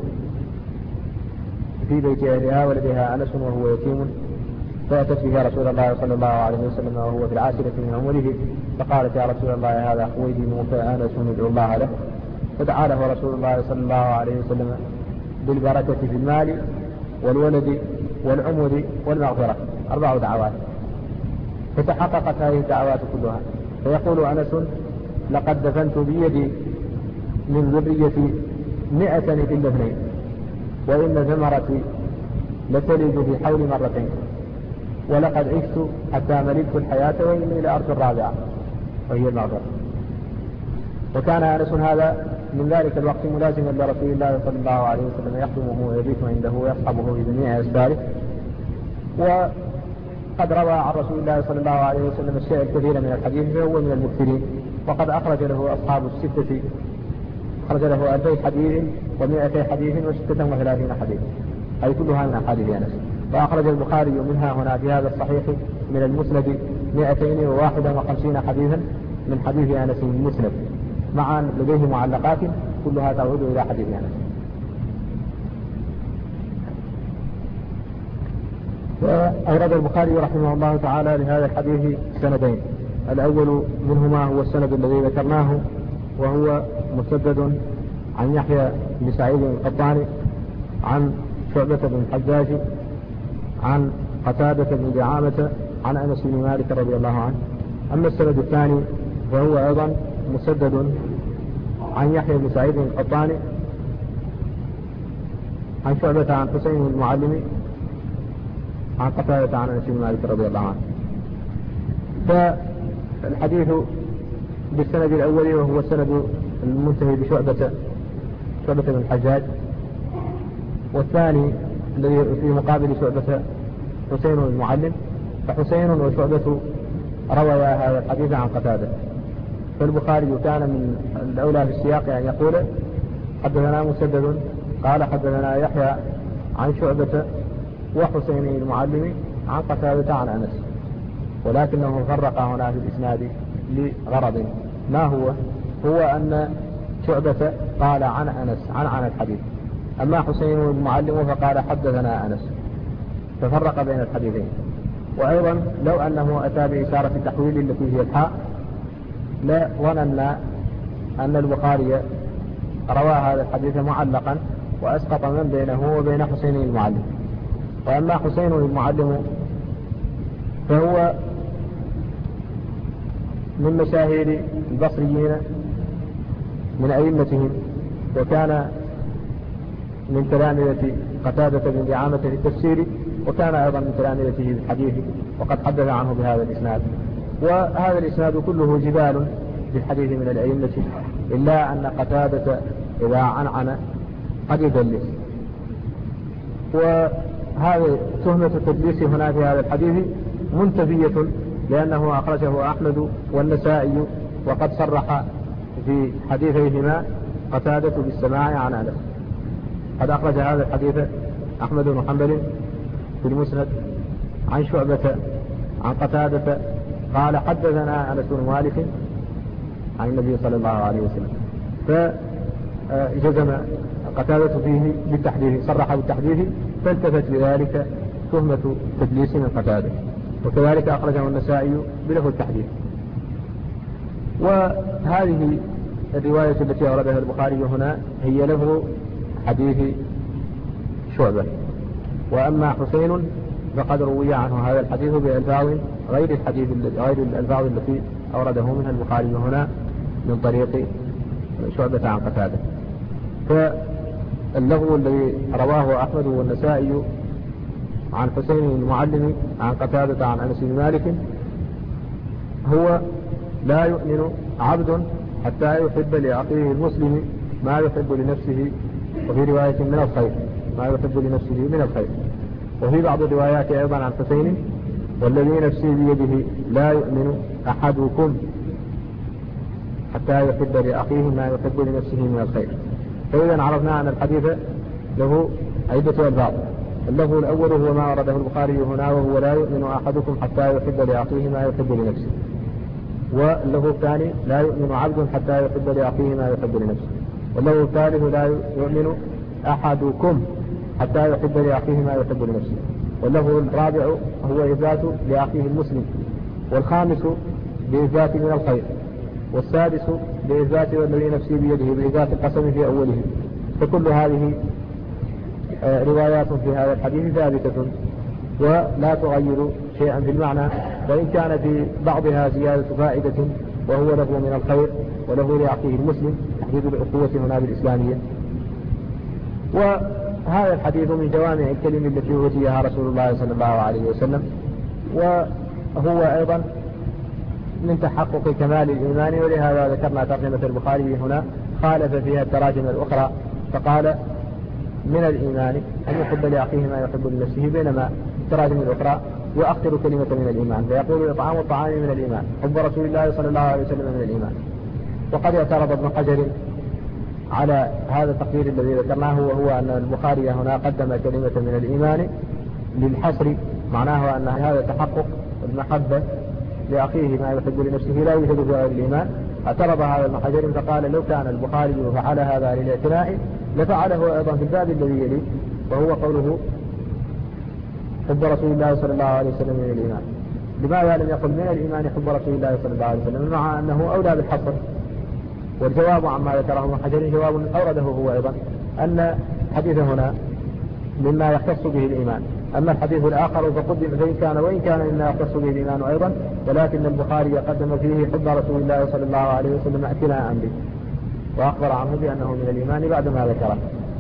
في بيت أهلها ولديها أنس وهو يتيم، فأتت به رسول الله صلى الله عليه وسلم وهو في العاشرة من عمره، فقالت يا رسول الله هذا خويلي موسى أنس ندعو الله له، فدعا له رسول الله صلى الله عليه وسلم بالبركة في المال والولد والعمر والمغفرة، أربع دعوات، فتحققت هذه الدعوات كلها. فيقول أنس لقد دفنت بيدي من ذريتي مئة إلا اثنين، وإن ثمرتي لتلد في حول مرتين، ولقد عشت حتى ملكت الحياة وإني لأرجو الرابعة وهي المغفرة. وكان أنس هذا من ذلك الوقت ملازما لرسول الله صلى الله عليه وسلم، يخدمه ويبيت عنده ويصحبه في جميع أسفاره، وقد روى عن رسول الله صلى الله عليه وسلم الشيء الكثير من الحديث، فهو من المكثرين، وقد أخرج له أصحاب الستة، أخرج له ألفي حديث ومئتي حديث وستة وثلاثين حديث، أي كلها من أحاديث أنس. وأخرج البخاري منها هنا في هذا الصحيح من المسند مئتين وواحدا وخمسين حديثا من حديث أنس المسند، مع لديه معلقات كلها تعود إلى حديث أنس. وأورد البخاري رحمه الله تعالى لهذا الحديث سندين، الأول منهما هو السند الذي ذكرناه، وهو مسدد عن يحيى بن سعيد القطاني عن شعبة بن الحجاج عن قتادة بن دعامة عن أنس بن مالك رضي الله عنه. أما السند الثاني فهو أيضا مسدد عن يحيى بن سعيد القطاني عن شعبة عن حسين المعلم عن قتادة عن أنس بن مالك رضي الله عنه. فالحديث بالسند الأول وهو السند المنتهي بشعبة شعبة بن الحجاج، والثاني الذي في مقابل شعبة حسين المعلم، فحسين وشعبة رويا هذا الحديث عن قتادة. فالبخاري كان من الأولى في السياق أن يقول حدثنا مسدد قال حدثنا يحيى عن شعبة وحسين المعلم عن قتادة عن أنس، ولكنه فرق هنا في الإسناد لغرض، ما هو؟ هو أن شعبة قال عن أنس عن عن الحديث، أما حسين المعلم فقال حدثنا أنس، ففرق بين الحديثين. وأيضا لو أنه أتى بإشارة التحويل التي هي الحاء لظننا أن البخاري روى هذا الحديث معلقا وأسقط من بينه وبين حسين المعلم. وأما حسين المعلم فهو من مشاهير البصريين من أئمتهم، وكان من تلامذة قتادة بن دعامة في التفسير، وكان أيضا من تلامذته في الحديث، وقد حدث عنه بهذا الإسناد. وهذا الإسناد كله جبال بالحديث من الأئمة، إلا أن قتادة إذا عنعن قد يدلس، وهذه تهمة التدليس هنا في هذا الحديث منتفية، لأنه أخرجه أحمد والنسائي، وقد صرح في حديثيهما قتادة بالسماع عن أنس. قد أخرج هذا الحديث أحمد بن حنبل في المسند عن شعبة عن قتادة قال حدثنا أنس بن مالك عن النبي صلى الله عليه وسلم، فجزم قتادة فيه بالتحديث، صرح بالتحديث، فالتفت بذلك تهمة تدليس من قتادة، وكذلك أخرجه النسائي بلفظ التحديث. وهذه الرواية التي أوردها البخاري هنا هي لفظ حديث شعبة. وأما حسين فقد روي عنه هذا الحديث بألفاظ غير الحديث غير الألفاظ التي أورده منها البخاري هنا من طريق شعبة عن قتادة. فاللفظ الذي رواه أحمد والنسائي عن حسين المعلم عن قتادة عن أنس بن مالك هو لا يؤمن عبد حتى يحب لأخيه المسلم ما يحب لنفسه، وفي رواية من الخير ما يحب لنفسه من الخير. وفي بعض الروايات أيضا عن حسين والذي نفسي بيده لا يؤمن أحدكم حتى يحب لأخيه ما يحب لنفسه من الخير. فإذا عرفنا أن الحديث له عدة ألفاظ. اللفظ الأول هو ما ورده البخاري هنا، وهو لا يؤمن أحدكم حتى يحب لأخيه ما يحب لنفسه. واللفظ الثاني لا يؤمن عبد حتى يحب لأخيه ما يحب لنفسه. واللفظ الثالث لا يؤمن أحدكم حتى يحب لأخيه ما يحب لنفسه. واللفظ الرابع هو إثبات لأخيه المسلم. والخامس بإثبات من الخير. والسادس بإثبات والذي نفسي بيده بإثبات القسم في أوله. فكل هذه روايات في هذا الحديث ثابتة ولا تغير شيئا في المعنى، وإن كان في بعضها زيادة فائدة وهو له من الخير وله لأخيه المسلم تحديد الأخوة هنا بالإسلامية. وهذا الحديث من جوامع الكلم التي أوتيها رسول الله صلى الله عليه وسلم، وهو أيضا من تحقق كمال الإيمان، ولهذا ذكرنا ترجمة البخاري هنا خالف فيها التراجم الأخرى فقال من الإيمان أن يحب لأخيه ما يحب لنفسه، بينما التراجم الأخرى يؤخر كلمة من الإيمان فيقول إطعام الطعام من الإيمان، حب رسول الله صلى الله عليه وسلم من الإيمان. وقد اعترض ابن حجر على هذا التقدير الذي ذكرناه، وهو أن البخاري هنا قدم كلمة من الإيمان للحصر، معناه أن هذا تحقق المحبة لأخيه ما يحب لنفسه لا يوجد في غير الإيمان. اعترض هذا ابن حجر فقال لو كان البخاري فعل هذا للاعتناء لفعله أيضا في الباب الذي يلي، وهو قوله حب رسول الله صلى الله عليه وسلم من الإيمان. لماذا لم يقل من الإيمان حب رسول الله صلى الله عليه وسلم، مع أنه أولى بالحصر؟ والجواب عما ذكره ابن حجر جواب أورده هو أيضا، أن الحديث هنا مما يختص به الإيمان، أما الحديث الآخر فقدم فإن كان وإن كان مما يختص به الإيمان أيضا، ولكن البخاري قدم فيه حب رسول الله صلى الله عليه وسلم اعتناء به، وأخبر عنه بأنه من الإيمان بعدما ذكره.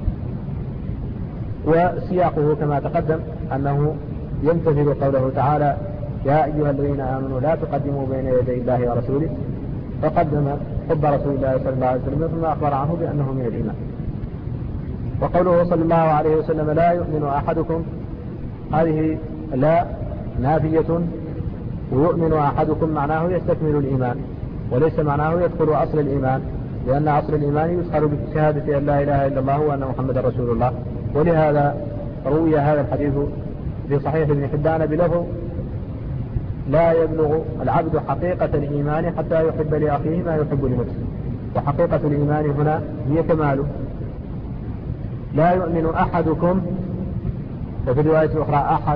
وسياقه كما تقدم أنه يمتثل قوله تعالى يا أيها الذين آمنوا لا تقدموا بين يدي الله ورسوله، فقدم حب رسول الله صلى الله عليه وسلم ثم أخبر عنه بأنه من الإيمان. وقوله صلى الله عليه وسلم لا يؤمن أحدكم، هذه لا نافية، ويؤمن أحدكم معناه يستكمل الإيمان، وليس معناه يدخل أصل الإيمان، لأن أصل الإيمان يدخل بشهادة أن لا إله إلا الله وأن محمد رسول الله. ولهذا روي هذا الحديث في صحيح ابن حبان بلفظ لا يبلغ العبد حقيقة الإيمان حتى يحب لأخيه ما يحب لنفسه. وحقيقة الإيمان هنا هي كماله. لا يؤمن أحدكم، وفي الرواية الأخرى أحد،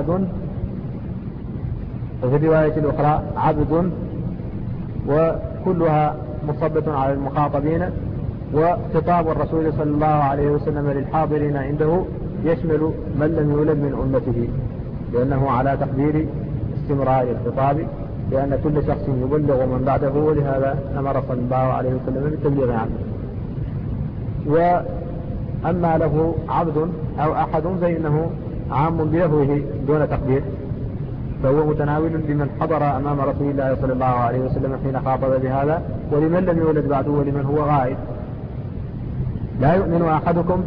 وفي الرواية الأخرى عبد، وكلها مصبة على المخاطبين. وخطاب الرسول صلى الله عليه وسلم للحاضرين عنده يشمل من لم يولد من أمته، لأنه على تقدير استمرار الخطاب، لأن كل شخص يبلغ من بعده، ولهذا أمر صلى الله عليه وسلم بالتبليغ عنه. وأما له عبد أو أحد فإنه عام بلفظه دون تقدير، فهو متناول لمن حضر أمام رسول الله صلى الله عليه وسلم حين خاطب بهذا، ولمن لم يولد بعده، ولمن هو غائب. لا يؤمن أحدكم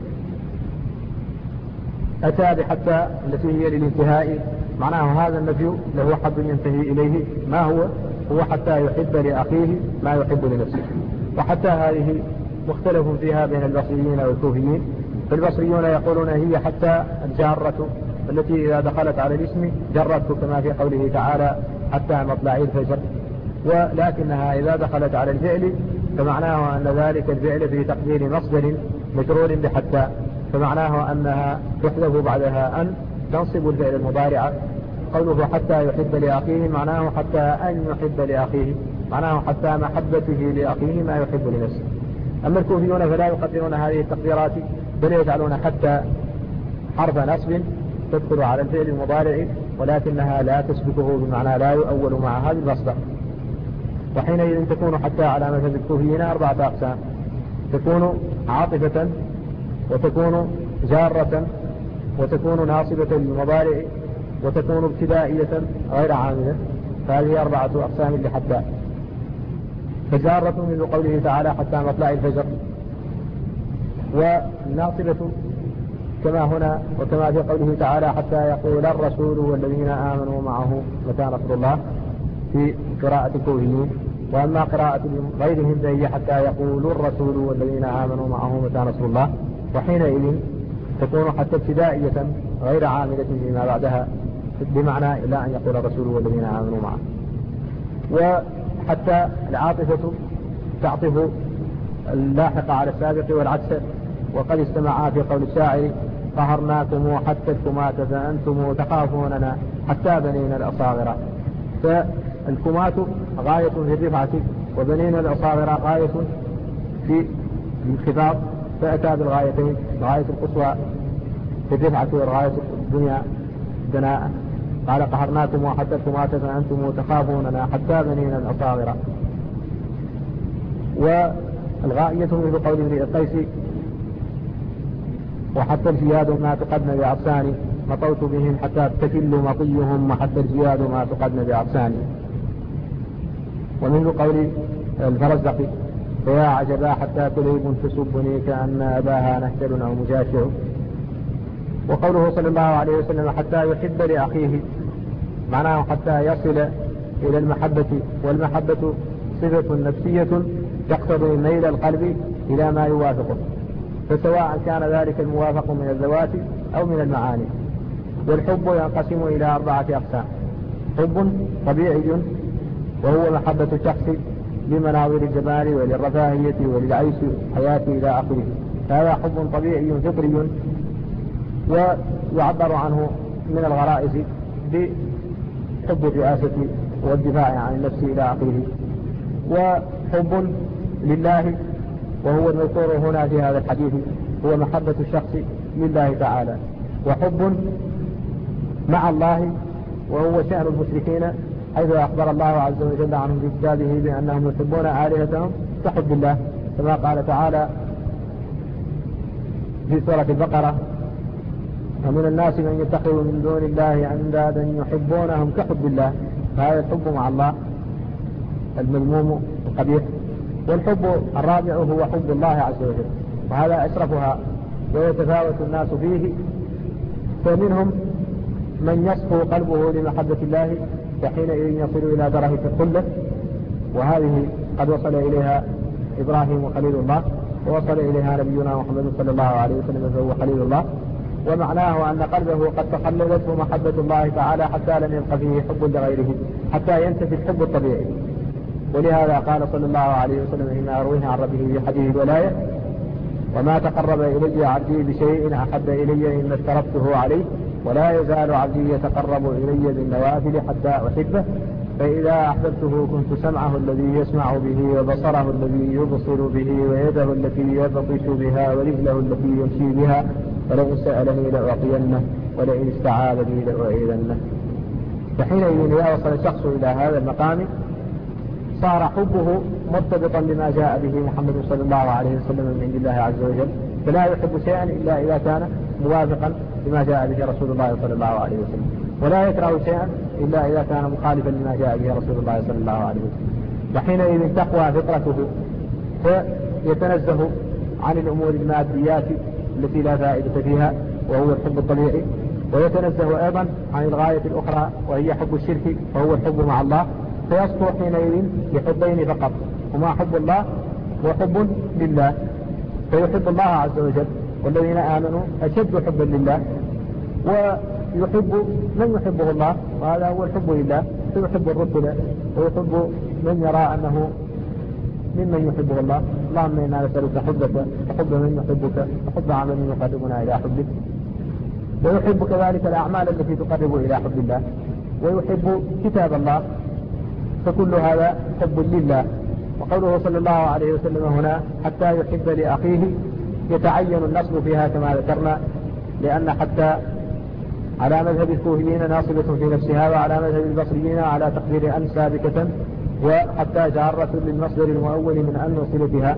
أتى بحتى التي هي للانتهاء، معناه هذا النفي له حد ينتهي إليه، ما هو هو حتى يحب لأخيه ما يحب لنفسه. وحتى هذه مختلف فيها بين البصريين والكوفيين. فالبصريون يقولون هي حتى الجارة التي إذا دخلت على الاسم جرته، كما في قوله تعالى حتى مطلع الفجر، ولكنها إذا دخلت على الفعل فمعناه أن ذلك الفعل في تقدير مصدر مجرور بحتى، فمعناه أنها تحذف بعدها أن تنصب الفعل المضارع. قوله حتى يحب لأخيه معناه حتى أن يحب لأخيه، معناه حتى محبته لأخيه ما يحب لنفسه. أما الكوفيون فلا يقدرون هذه التقديرات، بل يجعلون حتى حرف نصب تدخل على الفعل المضارع، ولكنها لا تسبقه، بمعنى لا يؤول مع هذا المصدر. وحينئذ تكون حتى على مذهب الكوفيين أربعة أقسام: تكون عاطفة، وتكون جارة، وتكون ناصبة للمضارع، وتكون ابتدائية غير عاملة. فهذه أربعة أقسام لحتى. فجارة من قوله تعالى حتى مطلع الفجر، والناصبة كما هنا وكما في قوله تعالى حتى يقول الرسول والذين آمنوا معه متى نصر الله في قراءة الكوفيين، وأما قراءة غيرهم فهي حتى يقولوا الرسول والذين آمنوا معه متى نصر الله، وحينئذ تكون حتى ابتدائية غير عاملة فيما بعدها، بمعنى إلا أن يقول الرسول والذين آمنوا معه. وحتى العاطفة تعطف اللاحقة على السابق والعكس، وقد استمعا في قول الشاعر: قهرناكم حتى الكمات فأنتم تخافوننا حتى بنينا الأصاغر. فالكمات غاية في الرفعة، وبنينا الأصاغر غاية في الانخفاض، فأتى بالغايتين، الغاية القصوى في الرفعة والغاية الدنيا دناء. قال: قهرناكم حتى الكمات فأنتم تخافوننا حتى بنينا الأصاغر. والغائية مثل قول ابن القيس: وحتى الجياد ما تقدن بأغصاني، مطوت بهم حتى تكل مطيهم، وحتى الجياد ما تقدن بأغصاني. ومثل قول الفرزدقي: فيا عجبا حتى كليب تسبني كأن أباها نهتل أو مجاشع. وقوله صلى الله عليه وسلم: حتى يحب لأخيه، معناه حتى يصل إلى المحبة، والمحبة صفة نفسية تقتضي ميل القلب إلى ما يوافقه، فسواء كان ذلك الموافق من الذوات أو من المعاني. والحب ينقسم إلى أربعة أقسام: حب طبيعي وهو محبة الشخص لمناظر الجمال وللرفاهية وللعيش والحياة إلى آخره، هذا حب طبيعي فطري، ويعبر عنه من الغرائز بحب الرئاسة والدفاع عن النفس إلى آخره. وحب لله وهو المذكور هنا في هذا الحديث هو محبة الشخص لله تعالى. وحب مع الله وهو شأن المشركين، حيث أخبر الله عز وجل عنهم في كتابه بأنهم يحبون آلهتهم كحب الله، كما قال تعالى في سورة البقرة: ومن الناس من يتخذ من دون الله أندادا يحبونهم كحب الله. فهذا الحب مع الله المذموم القبيح. والحب الرابع هو حب الله عز وجل، وهذا أشرفها ويتفاوت الناس فيه، فمنهم من يصفو قلبه لمحبة الله فحينئذ يصل إلى درجة الخلة، وهذه قد وصل إليها إبراهيم خليل الله، ووصل إليها نبينا محمد صلى الله عليه وسلم فهو خليل الله. ومعناه أن قلبه قد تخللته محبة الله تعالى حتى لم يبق فيه حب لغيره، حتى ينتفي الحب الطبيعي. ولهذا قال صلى الله عليه وسلم فيما يرويه عن ربه في حديث الولاية: وما تقرب إلي عبدي بشيء أحب إلي مما افترضته عليه، ولا يزال عبدي يتقرب إلي بالنوافل حتى أحبه، فإذا أحببته كنت سمعه الذي يسمع به، وبصره الذي يبصر به، ويده التي يبطش بها، ورجله التي يمشي بها، ولئن سألني لأعطينه، ولئن استعاذ بي لأعيذنه. فحينئذ إذا وصل الشخص إلى هذا المقام صار حبه مرتبطا بما جاء به محمد صلى الله عليه وسلم من عند الله عز وجل، فلا يحب شيئا إلا إذا كان موافقا لما جاء به رسول الله صلى الله عليه وسلم، ولا يكره شيئا إلا إذا كان مخالفا لما جاء به رسول الله صلى الله عليه وسلم. وحينئذ تقوى فطرته فيتنزه عن الأمور الماديات التي لا فائدة فيها وهو الحب الطبيعي، ويتنزه أيضا عن الغاية الأخرى وهي حب الشرك وهو الحب مع الله، فيصبح حينئذ لحبين فقط، هما حب الله وحب لله. فيحب الله عز وجل والذين آمنوا أشد حبا لله، ويحب من يحبه الله، وهذا هو الحب لله. فيحب الرسل ويحب من يرى أنه ممن يحبه الله. اللهم إنا نسألك حبك وحب من يحبك وحب عمل يقربنا إلى حبك، ويحب كذلك الأعمال التي تقرب إلى حب الله، ويحب كتاب الله، فكل هذا حب لله. وقوله صلى الله عليه وسلم هنا حتى يحب لأخيه يتعين النصب فيها كما ذكرنا، لأن حتى على مذهب الكوفيين ناصبة في نفسها، وعلى مذهب البصريين على تقدير أن سابقة، وحتى جارة للمصدر المؤول من أن وصلتها.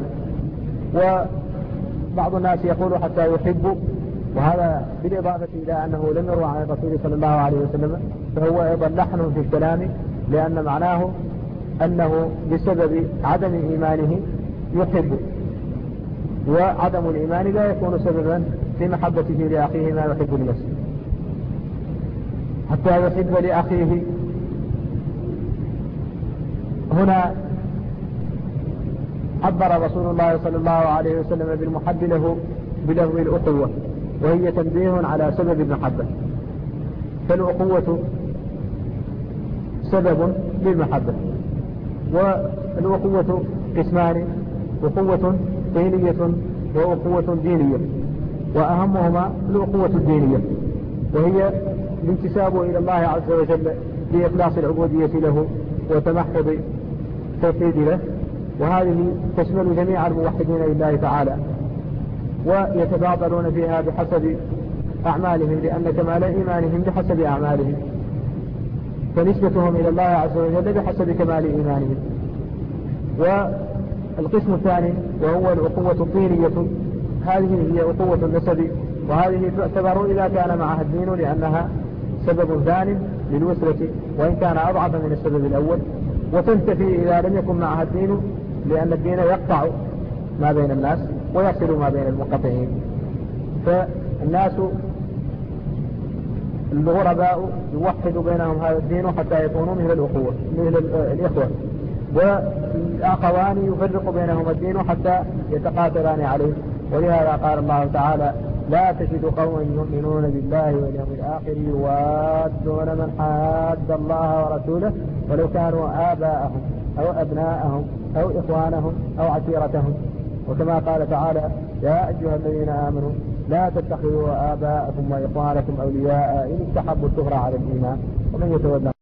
وبعض الناس يقول حتى يحب، وهذا بالإضافة إلى أنه لم يروى عن الرسول صلى الله عليه وسلم، فهو أيضا لحن في الكلام، لأن معناه أنه بسبب عدم إيمانه يحب، وعدم الإيمان لا يكون سببا في محبته لأخيه ما يحب لنفسه. حتى يحب لأخيه هنا عبر رسول الله صلى الله عليه وسلم بالمحب له بلفظ الأخوة، وهي تنبيه على سبب المحبة. فالأخوة سبب للمحبة، والأخوة قسمان: أخوة دينية وأخوة دينية، وأهمهما الأخوة الدينية، وهي الانتساب إلى الله عز وجل بإخلاص العبودية له وتمحض التوحيد له، وهذه تشمل جميع الموحدين لله تعالى، ويتفاضلون فيها بحسب أعمالهم، لأن كمال إيمانهم بحسب أعمالهم، فنسبتهم إلى الله عز وجل بحسب كمال إيمانهم. والقسم الثاني وهو الأخوة الدينية، هذه هي أخوة النسب، وهذه تعتبر إذا كان معها الدين، لأنها سبب ثاني للوسرة وإن كان أضعف من السبب الأول، وتنتفي إذا لم يكن معها الدين، لأن الدين يقطع ما بين الناس ويصل ما بين المنقطعين. فالناس الغرباء يوحد بينهم هذا الدين حتى يكونوا مثل الأخوة مثل الإخوة، والأخوان يفرق بينهم الدين حتى يتقاتلان عليه. ولهذا قال الله تعالى: لا تجد قوما يؤمنون بالله واليوم الآخر يوادون من حاد الله ورسوله ولو كانوا آباءهم أو أبناءهم أو إخوانهم أو عشيرتهم. وكما قال تعالى: يا أيها الذين آمنوا لا تتخذوا آباءكم وإخوانكم أولياء إن استحبوا الكفر على الإيمان ومن يتولى